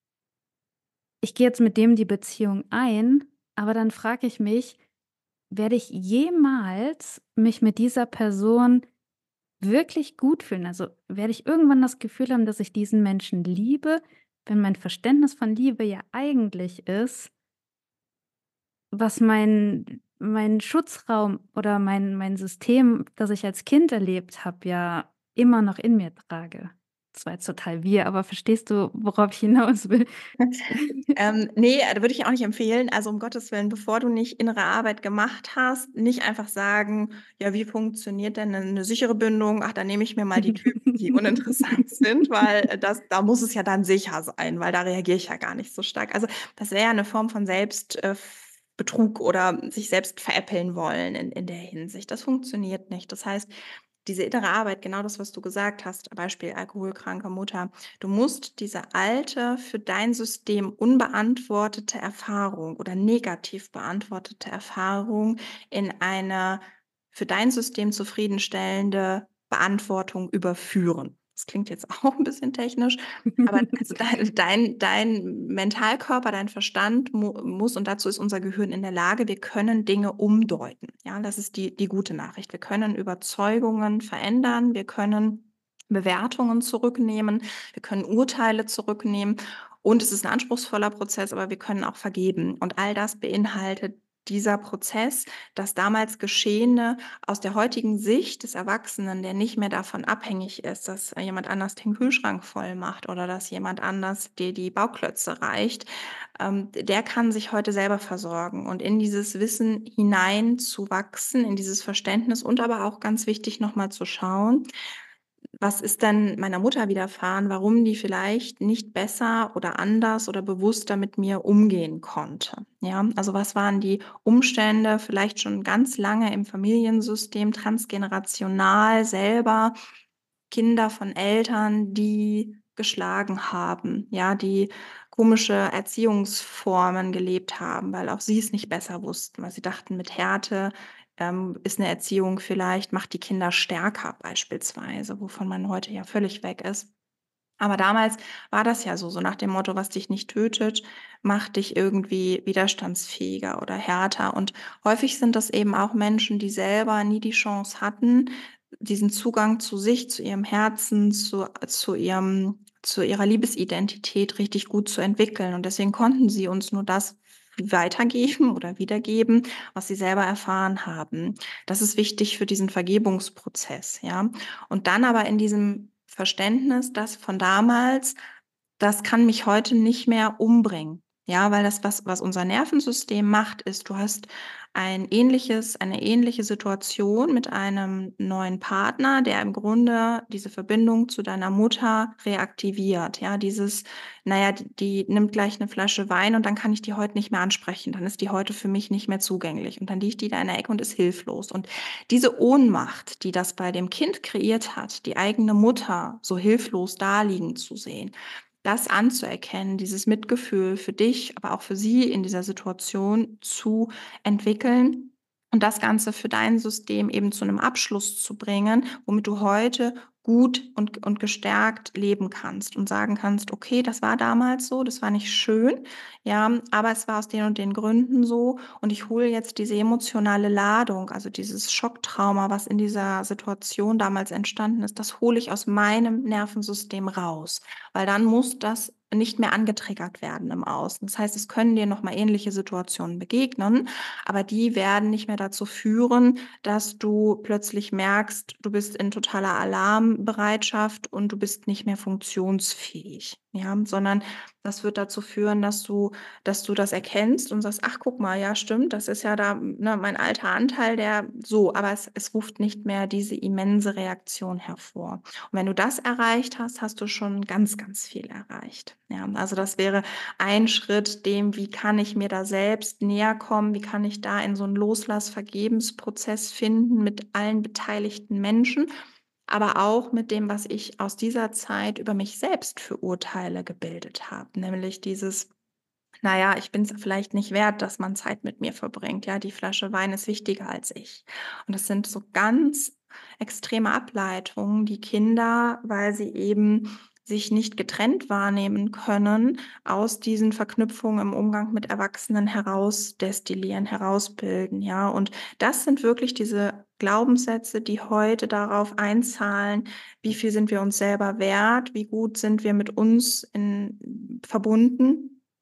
ich gehe jetzt mit dem die Beziehung ein, aber dann frage ich mich: „Werde ich jemals mich mit dieser Person wirklich gut fühlen?“ Also, werde ich irgendwann das Gefühl haben, dass ich diesen Menschen liebe, wenn mein Verständnis von Liebe ja eigentlich ist was mein meinen Schutzraum oder mein mein System, das ich als Kind erlebt habe, ja immer noch in mir trage. Das war jetzt total wir, aber verstehst du, worauf ich hinaus will? Ähm, ne, da würde ich auch nicht empfehlen. Also, um Gottes Willen, bevor du nicht innere Arbeit gemacht hast, nicht einfach sagen: „Ja, wie funktioniert denn 'ne 'ne sichere Bindung? Ach, dann nehme ich mir mal die Typen, die uninteressant sind, weil, äh, das da muss es ja dann sicher sein, weil da reagiere ich ja gar nicht so stark.“ Also, das wäre ja 'ne Form von Selbst äh, Betrug oder sich selbst veräppeln wollen in in der Hinsicht. Das funktioniert nicht. Das heißt, diese innere Arbeit, genau das, was du gesagt hast, Beispiel alkoholkranke Mutter. Du musst diese alte, für dein System unbeantwortete Erfahrung oder negativ beantwortete Erfahrung in eine für dein System zufriedenstellende Beantwortung überführen. Das klingt jetzt auch ein bisschen technisch, aber also dein dein dein Mentalkörper, dein Verstand mu muss und dazu ist unser Gehirn in der Lage, wir können Dinge umdeuten. Ja, das ist die die gute Nachricht. Wir können Überzeugungen verändern, wir können Bewertungen zurücknehmen, wir können Urteile zurücknehmen und es ist ein anspruchsvoller Prozess, aber wir können auch vergeben. Und all das beinhaltet dieser Prozess, das damals Geschehene aus der heutigen Sicht des Erwachsenen, der nicht mehr davon abhängig ist, dass jemand anders den Kühlschrank voll macht oder dass jemand anders dir die Bauklötze reicht, ähm, der kann sich heute selber versorgen und in dieses Wissen hineinzuwachsen, in dieses Verständnis und aber auch ganz wichtig noch mal zu schauen: Was ist denn meiner Mutter widerfahren, warum die vielleicht nicht besser oder anders oder bewusster mit mir umgehen konnte? Ja, also was waren die Umstände, vielleicht schon ganz lange im Familiensystem, transgenerational selber, Kinder von Eltern, die geschlagen haben, ja, die komische Erziehungsformen gelebt haben, weil auch sie es nicht besser wussten, weil sie dachten, mit Härte, ähm, ist eine Erziehung vielleicht macht die Kinder stärker beispielsweise, wovon man heute ja völlig weg ist. Aber damals war das ja so, so nach dem Motto: „Was dich nicht tötet, macht dich irgendwie widerstandsfähiger oder härter.“ Und häufig sind das eben auch Menschen, die selber nie die Chance hatten, diesen Zugang zu sich, zu ihrem Herzen, zu zu ihrem zu ihrer Liebesidentität richtig gut zu entwickeln. Und deswegen konnten sie uns nur das weitergeben oder wiedergeben, was sie selber erfahren haben. Das ist wichtig für diesen Vergebungsprozess, ja? Und dann aber in diesem Verständnis, dass von damals das kann mich heute nicht mehr umbringen. Ja, weil das, was was unser Nervensystem macht, ist, du hast ein ähnliches eine ähnliche Situation mit einem neuen Partner, der im Grunde diese Verbindung zu deiner Mutter reaktiviert. Ja, dieses: „Na ja, die die nimmt gleich eine Flasche Wein und dann kann ich die heute nicht mehr ansprechen. Dann ist die heute für mich nicht mehr zugänglich.“ Und dann liegt die da in der Ecke und ist hilflos. Und diese Ohnmacht, die das bei dem Kind kreiert hat, die eigene Mutter so hilflos daliegen zu sehen, das anzuerkennen, dieses Mitgefühl für dich, aber auch für sie in dieser Situation zu entwickeln und das Ganze für dein System eben zu einem Abschluss zu bringen, womit du heute gut und und gestärkt leben kannst und sagen kannst: „Okay, das war damals so, das war nicht schön, ja, aber es war aus den und den Gründen so und ich hole jetzt diese emotionale Ladung, also dieses Schocktrauma, was in dieser Situation damals entstanden ist, das hole ich aus meinem Nervensystem raus.“ Weil dann muss das nicht mehr angetriggert werden im Außen. Das heißt, es können dir noch mal ähnliche Situationen begegnen, aber die werden nicht mehr dazu führen, dass du plötzlich merkst, du bist in totaler Alarmbereitschaft und du bist nicht mehr funktionsfähig, ja? Sondern das wird dazu führen, dass du dass du das erkennst und sagst: „Ach, guck mal, ja stimmt, das ist ja da, ne, mein alter Anteil, der so“, aber es es ruft nicht mehr diese immense Reaktion hervor. Und wenn du das erreicht hast, hast du schon ganz, ganz viel erreicht. Ja, also das wäre ein Schritt dem, wie kann ich mir da selbst näher kommen? Wie kann ich da in so einen Loslass-Vergebensprozess finden mit allen beteiligten Menschen, aber auch mit dem, was ich aus dieser Zeit über mich selbst für Urteile gebildet habe, nämlich dieses: „Na ja, ich bin es vielleicht nicht wert, dass man Zeit mit mir verbringt. Ja, die Flasche Wein ist wichtiger als ich.“ Und das sind so ganz extreme Ableitungen, die Kinder, weil sie eben sich nicht getrennt wahrnehmen können, aus diesen Verknüpfungen im Umgang mit Erwachsenen herausdestillieren, herausbilden, ja? Und das sind wirklich diese Glaubenssätze, die heute darauf einzahlen, wie viel sind wir uns selber wert, wie gut sind wir mit uns in verbunden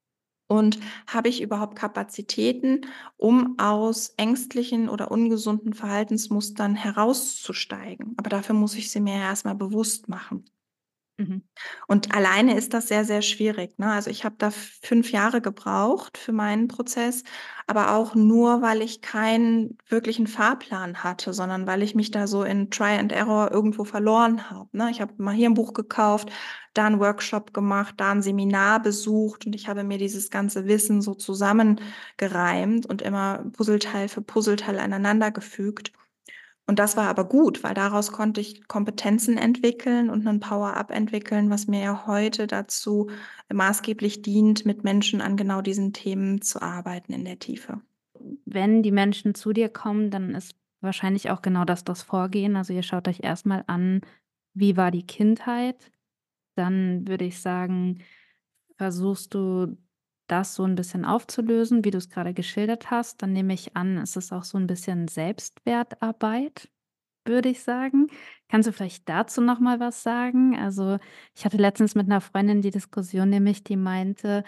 Und habe ich überhaupt Kapazitäten, um aus ängstlichen oder ungesunden Verhaltensmustern herauszusteigen? Aber dafür muss ich sie mir ja erst mal bewusst machen. Mhm. Und alleine ist das sehr, sehr schwierig, ne? Also, ich habe da fünf Jahre gebraucht für meinen Prozess, aber auch nur, weil ich keinen wirklichen Fahrplan hatte, sondern weil ich mich da so in Try and Error irgendwo verloren habe, ne? Ich habe mal hier 'n Buch gekauft, da 'n Workshop gemacht, da 'n Seminar besucht und ich habe mir dieses ganze Wissen so zusammengereimt und immer Puzzleteil für Puzzleteil aneinander gefügt. Und das war aber gut, weil daraus konnte ich Kompetenzen entwickeln und 'nen Power-up entwickeln, was mir ja heute dazu maßgeblich dient, mit Menschen an genau diesen Themen zu arbeiten in der Tiefe. Wenn die Menschen zu dir kommen, dann ist wahrscheinlich auch genau das das Vorgehen. Also, ihr schaut euch erst mal an, wie war die Kindheit? Dann würde ich sagen, versuchst du, das so 'n bisschen aufzulösen, wie du's grade geschildert hast. Dann nehme ich an, es ist auch so 'n bisschen Selbstwertarbeit, würde ich sagen. Kannst du vielleicht dazu noch mal was sagen? Also, ich hatte letztens mit 'ner Freundin die Diskussion nämlich, die meinte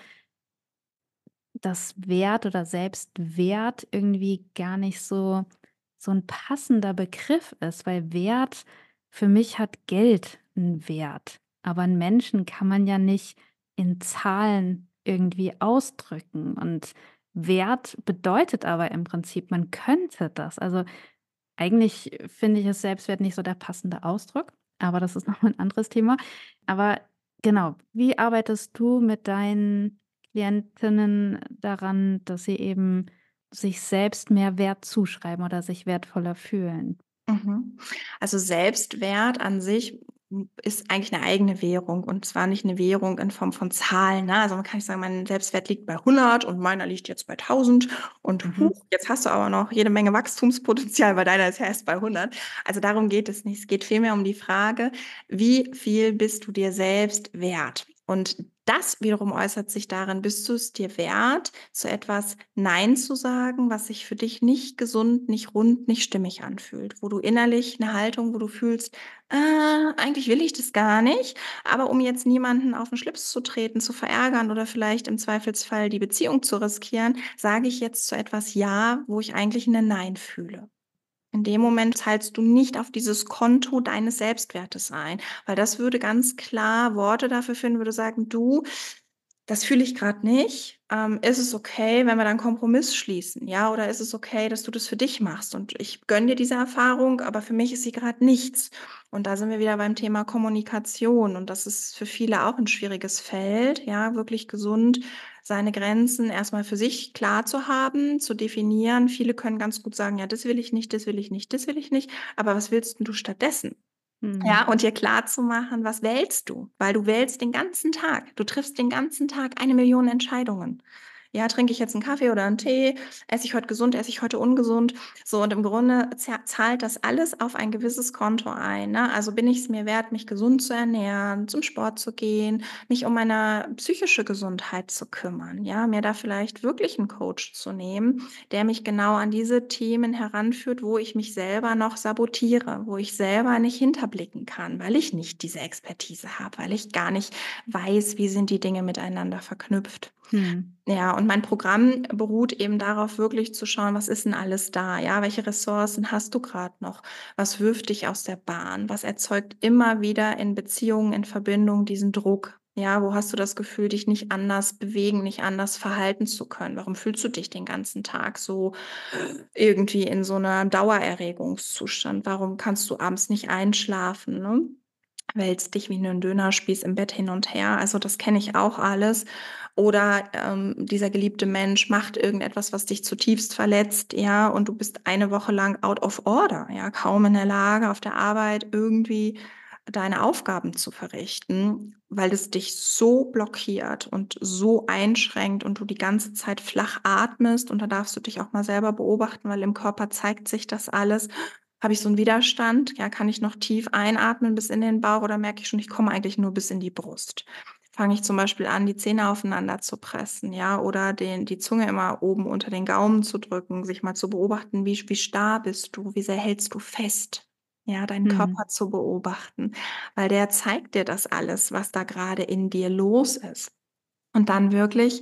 dass Wert oder Selbstwert irgendwie gar nicht so so 'n passender Begriff ist, weil Wert für mich hat Geld 'n Wert, aber 'n Menschen kann man ja nicht in Zahlen irgendwie ausdrücken und Wert bedeutet aber im Prinzip, man könnte das. Also, eigentlich finde ich, ist Selbstwert nicht so der passende Ausdruck, aber das ist noch mal 'n anderes Thema. Aber genau, wie arbeitest du mit deinen Klientinnen daran, dass sie eben sich selbst mehr Wert zuschreiben oder sich wertvoller fühlen? Mhm. Also, Selbstwert an sich, hm, ist eigentlich 'ne eigene Währung und zwar nicht 'ne Währung in Form von Zahlen, ne? Also, man kann nicht sagen: „Mein Selbstwert liegt bei hundert und meiner liegt jetzt bei tausend und Mhm. huch, jetzt hast du aber noch jede Menge Wachstumspotenzial, weil deiner ist ja erst bei hundert.“ Also, darum geht es nicht. Es geht vielmehr um die Frage: Wie viel bist du dir selbst wert? Und das wiederum äußert sich darin, bist du's dir wert, zu etwas „Nein“ zu sagen, was sich für dich nicht gesund, nicht rund, nicht stimmig anfühlt, wo du innerlich 'ne Haltung wo du fühlst: „Äh, eigentlich will ich das gar nicht, aber um jetzt niemanden auf 'n Schlips zu treten, zu verärgern oder vielleicht im Zweifelsfall die Beziehung zu riskieren, sage ich jetzt zu etwas „Ja“, wo ich eigentlich 'nen „Nein“ fühle.“ In dem Moment zahlst du nicht auf dieses Konto deines Selbstwertes ein, weil das würde ganz klar Worte dafür finden, würde sagen: „Du, das fühle ich grad nicht. Ähm, ist es okay, wenn wir da 'n Kompromiss schließen, ja? Oder ist es okay, dass du das für dich machst? Und ich gönne dir diese Erfahrung, aber für mich ist sie grad nichts.“ Und da sind wir wieder beim Thema Kommunikation und das ist für viele auch 'n schwieriges Feld, ja, wirklich gesund seine Grenzen erst mal für sich klar zu haben, zu definieren. Viele können ganz gut sagen: „Ja, das will ich nicht, das will ich nicht, das will ich nicht.“ Aber was willst 'n du stattdessen? Mhm. Ja, und dir klarzumachen, was wählst du? Weil du wählst den ganzen Tag. Du triffst den ganzen Tag eine Million Entscheidungen. Ja, trinke ich jetzt 'n Kaffee oder 'n Tee? Esse ich heute gesund, esse ich heute ungesund? So, und im Grunde za zahlt das alles auf ein gewisses Konto ein, ne? Also, bin ich's mir wert, mich gesund zu ernähren, zum Sport zu gehen, mich um meine psychische Gesundheit zu kümmern, ja? Mir da vielleicht wirklich 'n Coach zu nehmen, der mich genau an diese Themen heranführt, wo ich mich selber noch sabotiere, wo ich selber nicht hinterblicken kann, weil ich nicht diese Expertise habe, weil ich gar nicht weiß, wie sind die Dinge miteinander verknüpft. Mhm. Ja, und mein Programm beruht eben darauf, wirklich zu schauen: Was ist 'n alles da, ja? Welche Ressourcen hast du grad noch? Was wirft dich aus der Bahn? Was erzeugt immer wieder in Beziehungen, in Verbindungen diesen Druck? Ja, wo hast du das Gefühl, dich nicht anders bewegen, nicht anders verhalten zu können? Warum fühlst du dich den ganzen Tag so irgendwie in so 'ner Dauererregungszustand? Warum kannst du abends nicht einschlafen, ne? Wälzt dich wie 'nen Dönerspieß im Bett hin und her. Also, das kenne ich auch alles. Oder, ähm, dieser geliebte Mensch macht irgendetwas, was dich zutiefst verletzt, ja, und du bist eine Woche lang out of order, ja, kaum in der Lage, auf der Arbeit irgendwie deine Aufgaben zu verrichten, weil es dich so blockiert und so einschränkt und du die ganze Zeit flach atmest. Und da darfst du dich auch mal selber beobachten, weil im Körper zeigt sich das alles. Habe ich so 'n Widerstand? Ja, kann ich noch tief einatmen bis in den Bauch oder merke ich schon, ich komme eigentlich nur bis in die Brust? Fange ich zum Beispiel an, die Zähne aufeinander zu pressen, ja, oder den die Zunge immer oben unter den Gaumen zu drücken, sich mal zu beobachten, wie wie starr bist du? Wie sehr hältst du fest? Ja, deinen Mhm. Körper zu beobachten, weil der zeigt dir das alles, was da grade in dir los ist. Und dann wirklich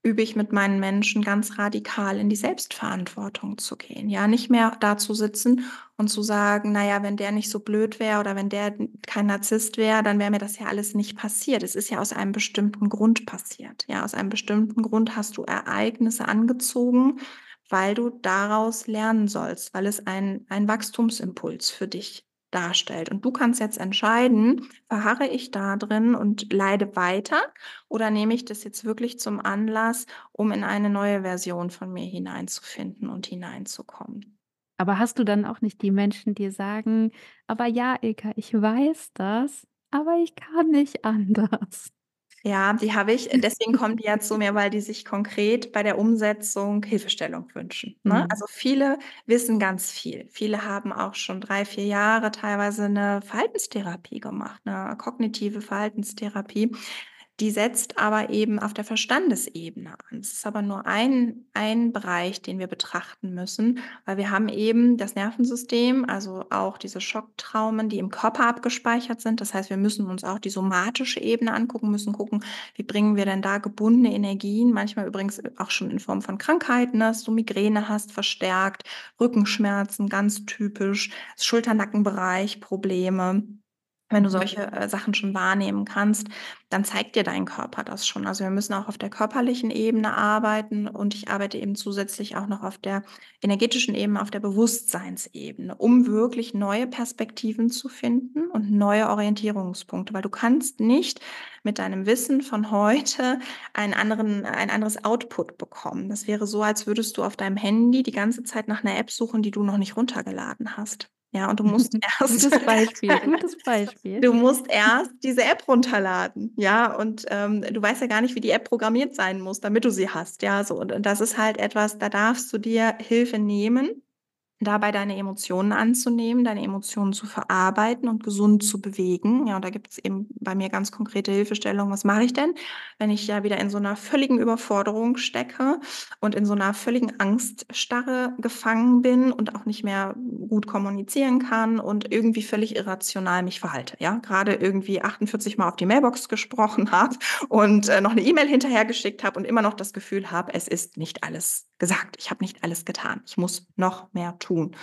übe ich mit meinen Menschen ganz radikal in die Selbstverantwortung zu gehen. Ja, nicht mehr da zu sitzen und zu sagen, na ja, wenn der nicht so blöd wäre oder wenn der n kein Narzisst wäre, dann wäre mir das ja alles nicht passiert. Es ist ja aus einem bestimmten Grund passiert. Ja, aus einem bestimmten Grund hast du Ereignisse angezogen, weil du daraus lernen sollst, weil es ein ein Wachstumsimpuls für dich darstellt. Und du kannst jetzt entscheiden: Verharre ich da drin und leide weiter oder nehme ich das jetzt wirklich zum Anlass, um in eine neue Version von mir hineinzufinden und hineinzukommen? Aber hast du dann auch nicht die Menschen, die sagen: „Aber ja, Ilka, ich weiß das, aber ich kann nicht anders?“ Ja, die habe ich. Deswegen kommen die ja zu mir, weil die sich konkret bei der Umsetzung Hilfestellung wünschen, ne? Mhm. Also, viele wissen ganz viel. Viele haben auch schon drei, vier Jahre teilweise 'ne Verhaltenstherapie gemacht, 'ne kognitive Verhaltenstherapie. Die setzt aber eben auf der Verstandesebene an. Es ist aber nur ein ein Bereich, den wir betrachten müssen, weil wir haben eben das Nervensystem, also auch diese Schocktraumen, die im Körper abgespeichert sind. Das heißt, wir müssen uns auch die somatische Ebene angucken, müssen gucken, wie bringen wir denn da gebundene Energien, manchmal übrigens auch schon in Form von Krankheiten, ne, dass du Migräne hast, verstärkt, Rückenschmerzen, ganz typisch, Schulter-Nackenbereich, Probleme. Wenn du Mhm. solche, äh, Sachen schon wahrnehmen kannst, dann zeigt dir dein Körper das schon. Also, wir müssen auch auf der körperlichen Ebene arbeiten und ich arbeite eben zusätzlich auch noch auf der energetischen Ebene, auf der Bewusstseinsebene, um wirklich neue Perspektiven zu finden und neue Orientierungspunkte, weil du kannst nicht mit deinem Wissen von heute einen anderen ein anderes Output bekommen. Das wäre so, als würdest du auf deinem Handy die ganze Zeit nach 'ner App suchen, die du noch nicht runtergeladen hast. Ja, und du musst erst Gutes Beispiel, gutes Beispiel. du musst erst diese App runterladen, ja? Und, ähm, du weißt ja gar nicht, wie die App programmiert sein muss, damit du sie hast, ja, so. Und und das ist halt etwas, da darfst du dir Hilfe nehmen, dabei deine Emotionen anzunehmen, deine Emotionen zu verarbeiten und gesund zu bewegen. Ja, und da gibt's eben bei mir ganz konkrete Hilfestellungen. Was mache ich denn, wenn ich ja wieder in so 'ner völligen Überforderung stecke und in so 'ner völligen Angststarre gefangen bin und auch nicht mehr gut kommunizieren kann und irgendwie völlig irrational mich verhalte, ja? Grade irgendwie achtundvierzig Mal auf die Mailbox gesprochen habe und, äh, noch 'ne E-Mail hinterhergeschickt habe und immer noch das Gefühl habe, es ist nicht alles gesagt. Ich habe nicht alles getan. Ich muss noch mehr tun.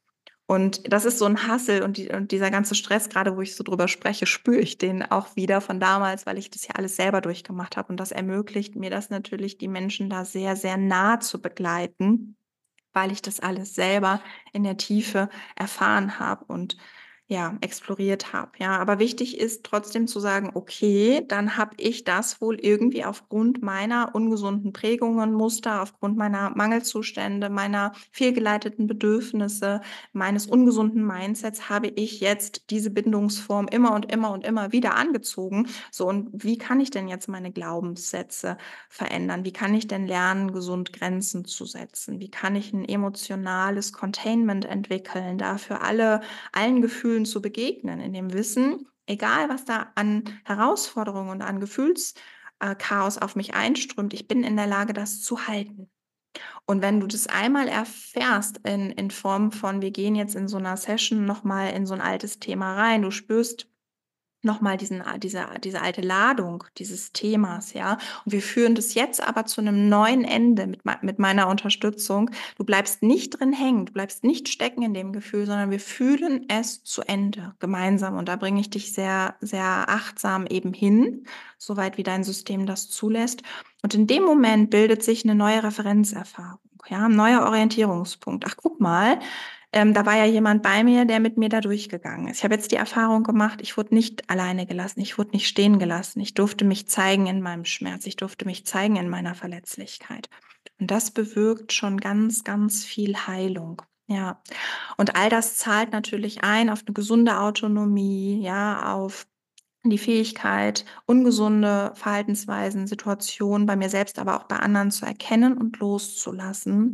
Und das ist so 'n Hassel und die und dieser ganze Stress, grade wo ich so drüber spreche, spüre ich den auch wieder von damals, weil ich das ja alles selber durchgemacht habe und das ermöglicht mir das natürlich, die Menschen da sehr, sehr nah zu begleiten, weil ich das alles selber in der Tiefe erfahren habe und, ja, exploriert habe, ja? Aber wichtig ist trotzdem zu sagen: „Okay, dann habe ich das wohl irgendwie aufgrund meiner ungesunden Prägungen, Muster, aufgrund meiner Mangelzustände, meiner fehlgeleiteten Bedürfnisse, meines ungesunden Mindsets habe ich jetzt diese Bindungsform immer und immer und immer wieder angezogen. So, und wie kann ich denn jetzt meine Glaubenssätze verändern? Wie kann ich denn lernen, gesund Grenzen zu setzen? Wie kann ich 'n emotionales Containment entwickeln, da für alle allen Gefühlen zu begegnen in dem Wissen, egal was da an Herausforderungen und an Gefühls äh, Chaos auf mich einströmt, ich bin in der Lage, das zu halten.“ Und wenn du das einmal erfährst in in Form von wir gehen jetzt in so 'ner Session noch mal in so 'n altes Thema rein, du spürst noch mal diesen a diese diese alte Ladung dieses Themas, ja? Und wir führen das jetzt aber zu 'nem neuen Ende mit mei mit meiner Unterstützung. Du bleibst nicht drin hängen, du bleibst nicht stecken in dem Gefühl, sondern wir führen es zu Ende gemeinsam. Und da bringe ich dich sehr, sehr achtsam eben hin, soweit wie dein System das zulässt. Und in dem Moment bildet sich 'ne neue Referenzerfahrung, ja, 'n neuer Orientierungspunkt. „Ach, guck mal, ähm, da war ja jemand bei mir, der mit mir da durchgegangen ist. Ich habe jetzt die Erfahrung gemacht, ich wurde nicht alleine gelassen, ich wurde nicht stehen gelassen. Ich durfte mich zeigen in meinem Schmerz. Ich durfte mich zeigen in meiner Verletzlichkeit.“ Und das bewirkt schon ganz, ganz viel Heilung, ja. Und all das zahlt natürlich ein auf 'ne gesunde Autonomie, ja, auf die Fähigkeit, ungesunde Verhaltensweisen, Situationen bei mir selbst, aber auch bei anderen zu erkennen und loszulassen.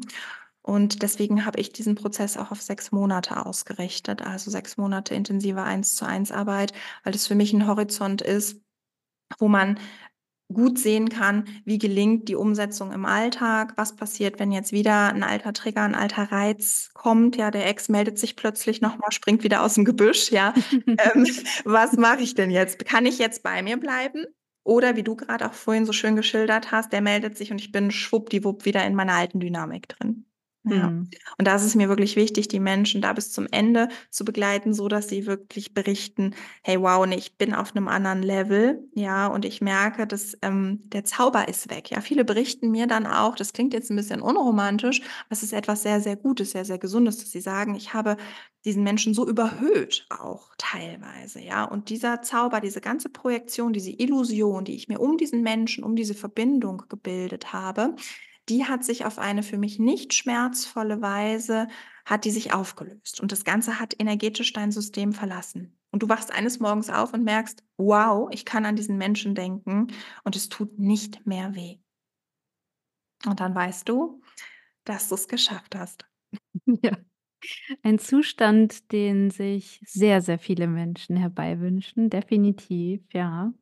Und deswegen habe ich diesen Prozess auch auf sechs Monate ausgerichtet, also sechs Monate intensive Eins-zu-eins-Arbeit, weil das für mich 'n Horizont ist, wo man gut sehen kann, wie gelingt die Umsetzung im Alltag? Was passiert, wenn jetzt wieder 'n alter Trigger, 'n alter Reiz kommt? Ja, der Ex meldet sich plötzlich noch mal, springt wieder aus'm Gebüsch, ja? Ähm, was mache ich denn jetzt? Kann ich jetzt bei mir bleiben? Oder wie du gerade auch vorhin so schön geschildert hast, der meldet sich und ich bin schwuppdiwupp wieder in meiner alten Dynamik drin. Ja. Mhm. Und da ist es mir wirklich wichtig, die Menschen da bis zum Ende zu begleiten, so dass sie wirklich berichten: „Hey, wow, ne, ich bin auf 'nem anderen Level, ja, und ich merke, dass, ähm, der Zauber ist weg." Ja, viele berichten mir dann auch, das klingt jetzt 'n bisschen unromantisch, aber es ist etwas sehr, sehr Gutes, sehr, sehr Gesundes, dass sie sagen: „Ich habe diesen Menschen so überhöht auch teilweise", ja? Und dieser Zauber, diese ganze Projektion, diese Illusion, die ich mir um diesen Menschen, um diese Verbindung gebildet habe, die hat sich auf eine für mich nicht schmerzvolle Weise hat die sich aufgelöst und das Ganze hat energetisch dein System verlassen. Und du wachst eines Morgens auf und merkst: „Wow, ich kann an diesen Menschen denken und es tut nicht mehr weh." Und dann weißt du, dass du's geschafft hast. Ja, ein Zustand, den sich sehr, sehr viele Menschen herbeiwünschen, definitiv, ja.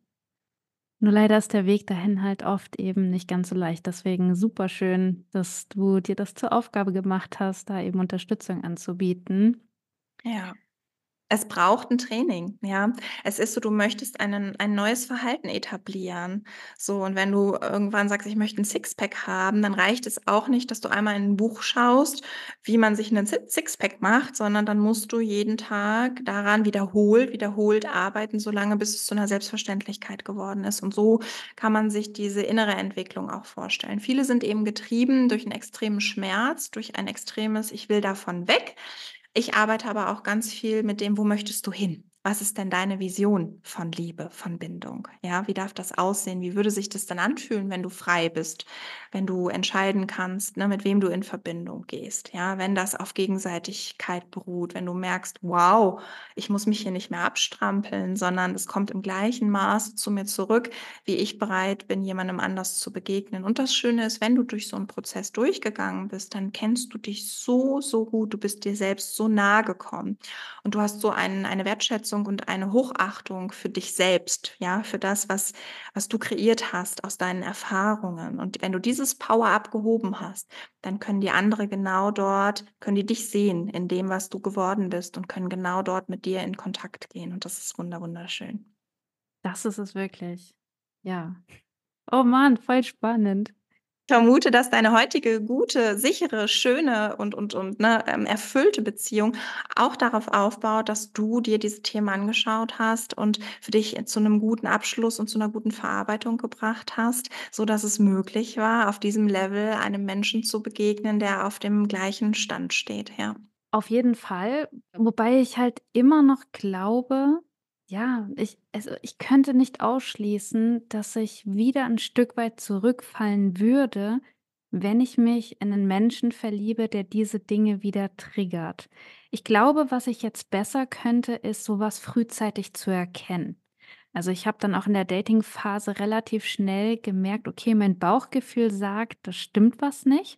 Nur leider ist der Weg dahin halt oft eben nicht ganz so leicht. Deswegen super schön, dass du dir das zur Aufgabe gemacht hast, da eben Unterstützung anzubieten. Ja. Es braucht 'n Training, ja. Es ist so, du möchtest einen ein neues Verhalten etablieren. So, und wenn du irgendwann sagst: „Ich möchte 'n Sixpack haben", dann reicht es auch nicht, dass du einmal in 'n Buch schaust, wie man sich 'nen Si Sixpack macht, sondern dann musst du jeden Tag daran wiederholt, wiederholt arbeiten, solange bis es zu 'ner Selbstverständlichkeit geworden ist. Und so kann man sich diese innere Entwicklung auch vorstellen. Viele sind eben getrieben durch 'n extremen Schmerz, durch ein extremes: „Ich will davon weg." Ich arbeite aber auch ganz viel mit dem: „Wo möchtest du hin? Was ist denn deine Vision von Liebe, von Bindung? Ja, wie darf das aussehen? Wie würde sich das denn anfühlen, wenn du frei bist, wenn du entscheiden kannst, ne, mit wem du in Verbindung gehst, ja, wenn das auf Gegenseitigkeit beruht, wenn du merkst: ‚Wow, ich muss mich hier nicht mehr abstrampeln, sondern es kommt im gleichen Maße zu mir zurück, wie ich bereit bin, jemandem anders zu begegnen.'" Und das Schöne ist, wenn du durch so 'n Prozess durchgegangen bist, dann kennst du dich so, so gut. Du bist dir selbst so nahe gekommen und du hast so ein eine Wertschätzung und eine Hochachtung für dich selbst, ja, für das, was was du kreiert hast aus deinen Erfahrungen. Und wenn du dieses Power-up gehoben hast, dann können die andere genau dort können die dich sehen in dem, was du geworden bist und können genau dort mit dir in Kontakt gehen. Und das ist wunder wunderschön. Das ist es wirklich. Ja. Oh Mann, voll spannend. Vermute, dass deine heutige gute, sichere, schöne und und und, ne, ähm, erfüllte Beziehung auch darauf aufbaut, dass du dir diese Themen angeschaut hast und für dich, äh, zu 'nem guten Abschluss und zu 'ner guten Verarbeitung gebracht hast, sodass es möglich war, auf diesem Level einem Menschen zu begegnen, der auf dem gleichen Stand steht, ja. Auf jeden Fall, wobei ich halt immer noch glaube, ja, ich also, ich könnte nicht ausschließen, dass ich wieder 'n Stück weit zurückfallen würde, wenn ich mich in 'nen Menschen verliebe, der diese Dinge wieder triggert. Ich glaube, was ich jetzt besser könnte, ist, so was frühzeitig zu erkennen. Also, ich habe dann auch in der Dating-Phase relativ schnell gemerkt: „Okay, mein Bauchgefühl sagt, da stimmt was nicht."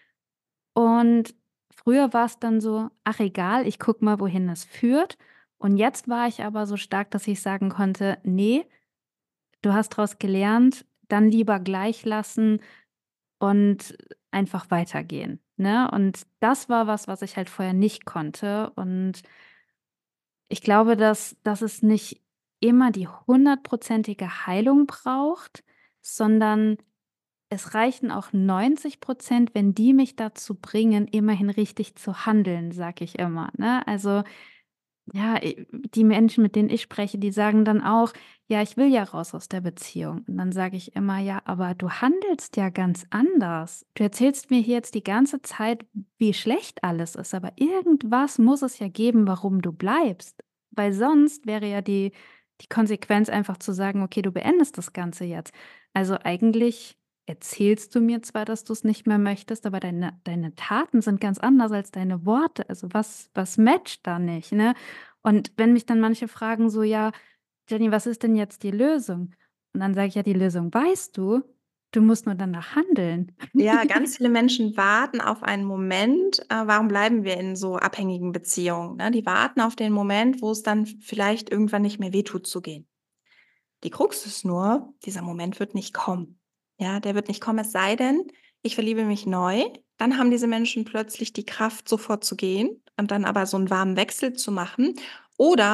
Und früher war's dann so: „Ach egal, ich gucke mal, wohin es führt." Und jetzt war ich aber so stark, dass ich sagen konnte: „Ne, du hast draus gelernt, dann lieber gleich lassen und einfach weitergehen", ne? Und das war was, was ich halt vorher nicht konnte. Und ich glaube, dass dass es nicht immer die hundertprozentige Heilung braucht, sondern es reichen auch neunzig Prozent, wenn die mich dazu bringen, immerhin richtig zu handeln, sage ich immer, ne? Also, ja, äh, die Menschen, mit denen ich spreche, die sagen dann auch: „Ja, ich will ja raus aus der Beziehung." Und dann sage ich immer: „Ja, aber du handelst ja ganz anders. Du erzählst mir hier jetzt die ganze Zeit, wie schlecht alles ist, aber irgendwas muss es ja geben, warum du bleibst. Weil sonst wäre ja die die Konsequenz einfach zu sagen: ‚Okay, du beendest das Ganze jetzt.' Also, eigentlich erzählst du mir zwar, dass du's nicht mehr möchtest, aber deine deine Taten sind ganz anders als deine Worte. Also, was was matcht da nicht, ne?" Und wenn mich dann manche fragen so: „Ja, Jenny, was ist denn jetzt die Lösung?" Und dann sage ich: „Ja, die Lösung weißt du. Du musst nur danach handeln." Ja, ganz viele Menschen warten auf einen Moment. Äh, warum bleiben wir in so abhängigen Beziehungen, ne? Die warten auf den Moment, wo es dann v vielleicht irgendwann nicht mehr wehtut zu gehen. Die Krux ist nur, dieser Moment wird nicht kommen. Ja, der wird nicht kommen, es sei denn, ich verliebe mich neu. Dann haben diese Menschen plötzlich die Kraft, sofort zu gehen und dann aber so 'n warmen Wechsel zu machen. Oder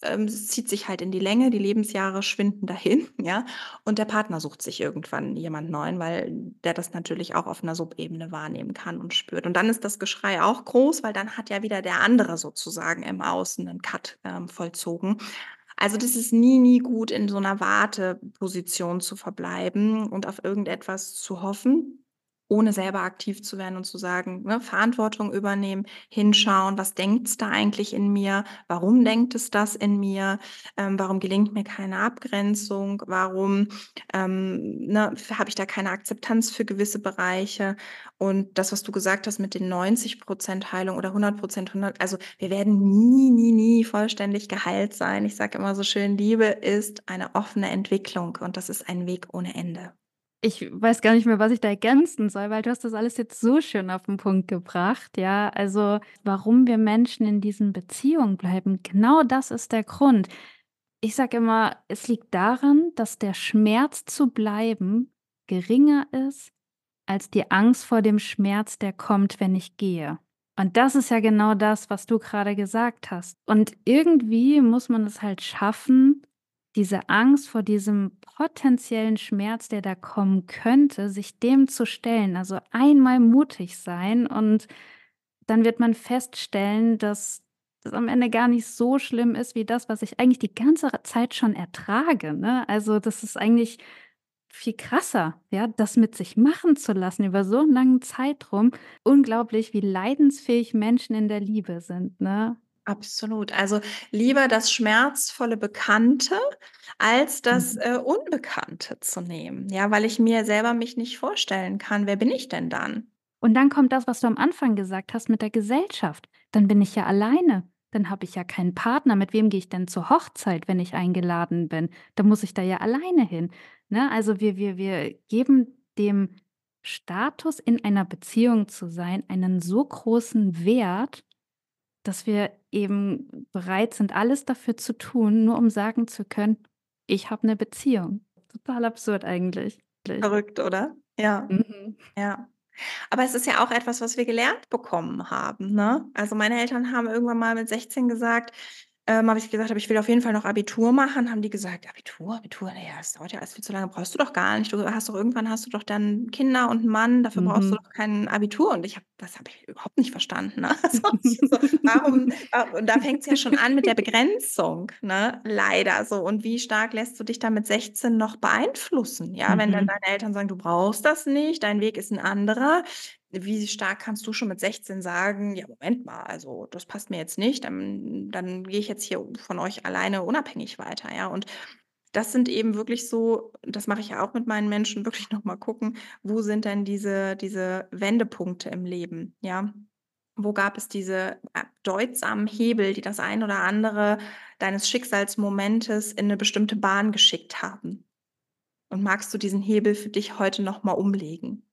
ähm, es zieht sich halt in die Länge, die Lebensjahre schwinden dahin, ja, und der Partner sucht sich irgendwann jemand Neuen, weil der das natürlich auch auf einer Subebene wahrnehmen kann und spürt. Und dann ist das Geschrei auch groß, weil dann hat ja wieder der andere sozusagen im Außen 'nen Cut, ähm, vollzogen. Also, das ist nie, nie gut, in so einer Warteposition zu verbleiben und auf irgendetwas zu hoffen, ohne selber aktiv zu werden und zu sagen, ne, Verantwortung übernehmen, hinschauen: „Was denkt's da eigentlich in mir? Warum denkt es das in mir? Ähm, warum gelingt mir keine Abgrenzung? Warum, ähm, ne, habe ich da keine Akzeptanz für gewisse Bereiche?“ Und das, was du gesagt hast mit den neunzig Heilung oder hundert hundert, also, wir werden nie, nie, nie vollständig geheilt sein. Ich sage immer so schön: „Liebe ist eine offene Entwicklung und das ist ein Weg ohne Ende.“ Ich weiß gar nicht mehr, was ich da ergänzen soll, weil du hast das alles jetzt so schön auf den Punkt gebracht, ja. Also, warum wir Menschen in diesen Beziehungen bleiben, genau das ist der Grund. Ich sage immer, es liegt daran, dass der Schmerz zu bleiben geringer ist als die Angst vor dem Schmerz, der kommt, wenn ich gehe. Und das ist ja genau das, was du gerade gesagt hast. Und irgendwie muss man es halt schaffen, diese Angst vor diesem potenziellen Schmerz, der da kommen könnte, sich dem zu stellen. Also einmal mutig sein und dann wird man feststellen, dass das am Ende gar nicht so schlimm ist wie das, was ich eigentlich die ganze Zeit schon ertrage, ne? Also, das ist eigentlich viel krasser, ja, das mit sich machen zu lassen über so 'n langen Zeitraum. Unglaublich, wie leidensfähig Menschen in der Liebe sind, ne? Absolut. Also, lieber das schmerzvolle Bekannte als das, Mhm. äh, Unbekannte zu nehmen, ja, weil ich mir selber mich nicht vorstellen kann, wer bin ich denn dann? Und dann kommt das, was du am Anfang gesagt hast mit der Gesellschaft. Dann bin ich ja alleine. Dann habe ich ja keinen Partner. Mit wem gehe ich denn zur Hochzeit, wenn ich eingeladen bin? Da muss ich da ja alleine hin, ne? Also, wir wir wir geben dem Status, in einer Beziehung zu sein, einen so großen Wert, dass wir eben bereit sind, alles dafür zu tun, nur um sagen zu können: „Ich habe 'ne Beziehung.“ Total absurd eigentlich. Verrückt, oder? Ja, Mhm. ja. Aber es ist ja auch etwas, was wir gelernt bekommen haben, ne? Also, meine Eltern haben irgendwann mal mit sechzehn gesagt, ähm, habe ich gesagt habe: „Ich will auf jeden Fall noch Abitur machen.“ Haben die gesagt: „Abitur, Abitur? Na ja, das dauert ja alles viel zu lange, brauchst du doch gar nicht. Du hast doch irgendwann hast du doch dann Kinder und 'n Mann, dafür brauchst du Mhm. doch kein Abitur.“ Und ich habe das habe ich überhaupt nicht verstanden, ne? Also, so, warum äh, und da fängt's ja schon an mit der Begrenzung, ne? Leider so. Und wie stark lässt du dich da mit sechzehn noch beeinflussen, ja? Wenn dann Mhm. deine Eltern sagen: „Du brauchst das nicht, dein Weg ist 'n anderer.“ Wie stark kannst du schon mit sechzehn sagen: „Ja, Moment mal, also das passt mir jetzt nicht, dann dann gehe ich jetzt hier von euch alleine unabhängig weiter“, ja? Und das sind eben wirklich so, das mache ich ja auch mit meinen Menschen, wirklich noch mal gucken, wo sind denn diese diese Wendepunkte im Leben, ja? Wo gab es diese, äh, bedeutsamen Hebel, die das ein oder andere deines Schicksalsmomentes in 'ne bestimmte Bahn geschickt haben? Und magst du diesen Hebel für dich heute noch mal umlegen?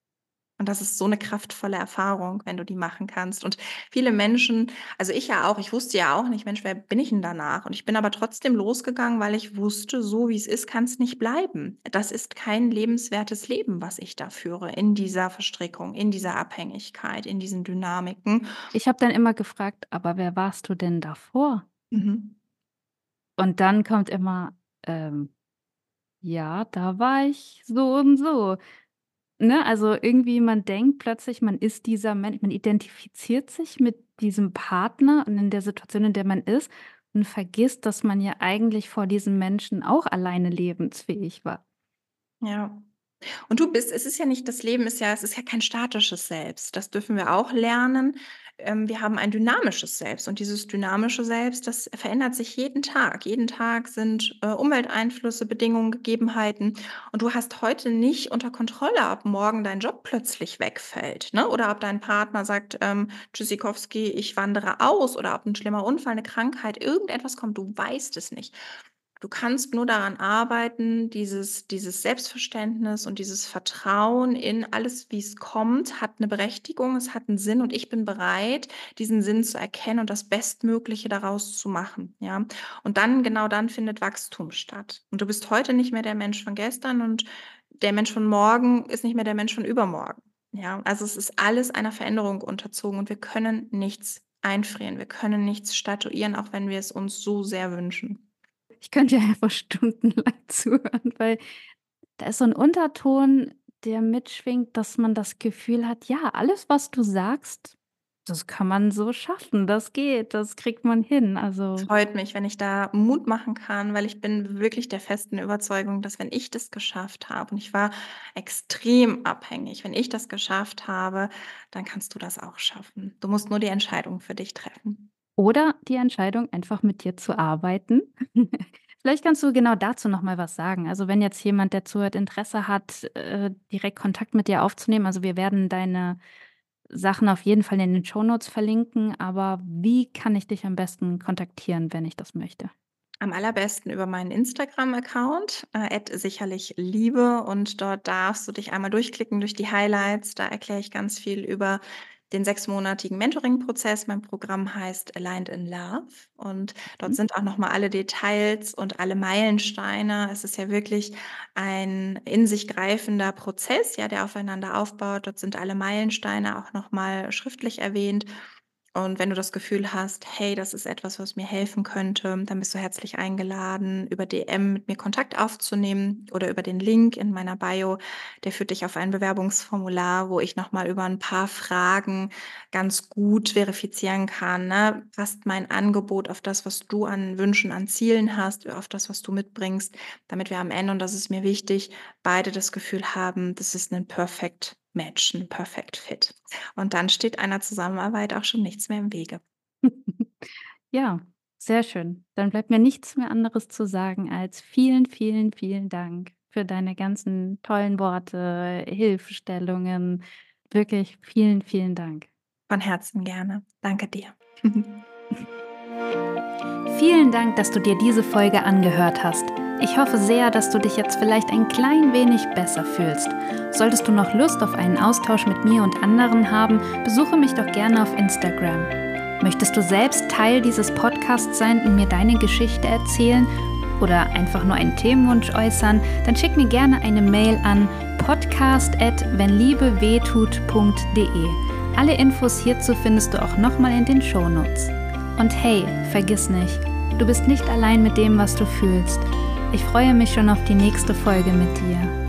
Und das ist so 'ne kraftvolle Erfahrung, wenn du die machen kannst. Und viele Menschen, also ich ja auch, ich wusste ja auch nicht: „Mensch, wer bin ich 'n danach?“ Und ich bin aber trotzdem losgegangen, weil ich wusste, so wie's ist, kann's nicht bleiben. Das ist kein lebenswertes Leben, was ich da führe in dieser Verstrickung, in dieser Abhängigkeit, in diesen Dynamiken. Ich habe dann immer gefragt: „Aber wer warst du denn davor?“ Mhm. Und dann kommt immer, ähm: „Ja, da war ich so und so.“ Ne, also irgendwie man denkt plötzlich, man ist dieser Mensch, man identifiziert sich mit diesem Partner und in der Situation, in der man ist und vergisst, dass man ja eigentlich vor diesem Menschen auch alleine lebensfähig war. Ja. Und du bist, es ist ja nicht, das Leben ist ja, es ist ja kein statisches Selbst. Das dürfen wir auch lernen. Ähm, wir haben ein dynamisches Selbst und dieses dynamische Selbst, das verändert sich jeden Tag. Jeden Tag sind, äh, Umwelteinflüsse, Bedingungen, Gegebenheiten und du hast heute nicht unter Kontrolle, ob morgen dein Job plötzlich wegfällt, ne? Oder ob dein Partner sagt, ähm: „Tschüssikowski, ich wandere aus“, oder ob ein schlimmer Unfall, eine Krankheit, irgendetwas kommt. Du weißt es nicht. Du kannst nur daran arbeiten, dieses dieses Selbstverständnis und dieses Vertrauen in alles, wie es kommt, hat eine Berechtigung, es hat einen Sinn und ich bin bereit, diesen Sinn zu erkennen und das Bestmögliche daraus zu machen, ja? Und dann, genau dann findet Wachstum statt. Und du bist heute nicht mehr der Mensch von gestern und der Mensch von morgen ist nicht mehr der Mensch von übermorgen, ja? Also, es ist alles einer Veränderung unterzogen und wir können nichts einfrieren. Wir können nichts statuieren, auch wenn wir es uns so sehr wünschen. Ich könnte ja einfach stundenlang zuhören, weil da ist so ein Unterton, der mitschwingt, dass man das Gefühl hat, ja, alles, was du sagst, das kann man so schaffen, das geht, das kriegt man hin. Also Freut mich, wenn ich da Mut machen kann, weil ich bin wirklich der festen Überzeugung, dass wenn ich das geschafft habe und ich war extrem abhängig, wenn ich das geschafft habe, dann kannst du das auch schaffen. Du musst nur die Entscheidung für dich treffen. oder die Entscheidung, einfach mit dir zu arbeiten. Vielleicht kannst du genau dazu noch mal was sagen. Also, wenn jetzt jemand, der zuhört, Interesse hat, äh, direkt Kontakt mit dir aufzunehmen, also, wir werden deine Sachen auf jeden Fall in den Shownotes verlinken, aber wie kann ich dich am besten kontaktieren, wenn ich das möchte? Am allerbesten über meinen Instagram-Account, äh, sicherlichliebe, und dort darfst du dich einmal durchklicken durch die Highlights. Da erkläre ich ganz viel über den sechsmonatigen Mentoring-Prozess. Mein Programm heißt Aligned in Love und dort Mhm. sind auch noch mal alle Details und alle Meilensteine. Es ist ja wirklich ein in sich greifender Prozess, ja, der aufeinander aufbaut. Dort sind alle Meilensteine auch noch mal schriftlich erwähnt. Und wenn du das Gefühl hast: „Hey, das ist etwas, was mir helfen könnte“, dann bist du herzlich eingeladen, über D M mit mir Kontakt aufzunehmen oder über den Link in meiner Bio. Der führt dich auf ein Bewerbungsformular, wo ich noch mal über ein paar Fragen ganz gut verifizieren kann, ne? Passt mein Angebot auf das, was du an Wünschen, an Zielen hast, auf das, was du mitbringst, damit wir am Ende, und das ist mir wichtig, beide das Gefühl haben, das ist ein Perfect Match, ein Perfect Fit. Und dann steht einer Zusammenarbeit auch schon nichts mehr im Wege. Ja, sehr schön. Dann bleibt mir nichts mehr anderes zu sagen als vielen, vielen, vielen Dank für deine ganzen tollen Worte, Hilfestellungen. Wirklich vielen, vielen Dank. Von Herzen gerne. Danke dir. Vielen Dank, dass du dir diese Folge angehört hast. Ich hoffe sehr, dass du dich jetzt vielleicht ein klein wenig besser fühlst. Solltest du noch Lust auf einen Austausch mit mir und anderen haben, besuche mich doch gerne auf Instagram. Möchtest du selbst Teil dieses Podcasts sein und mir deine Geschichte erzählen oder einfach nur einen Themenwunsch äußern, dann schick mir gerne eine Mail an podcast at wennliebewehtut punkt de. Alle Infos hierzu findest du auch nochmal in den Shownotes. Und hey, vergiss nicht, du bist nicht allein mit dem, was du fühlst. Ich freue mich schon auf die nächste Folge mit dir.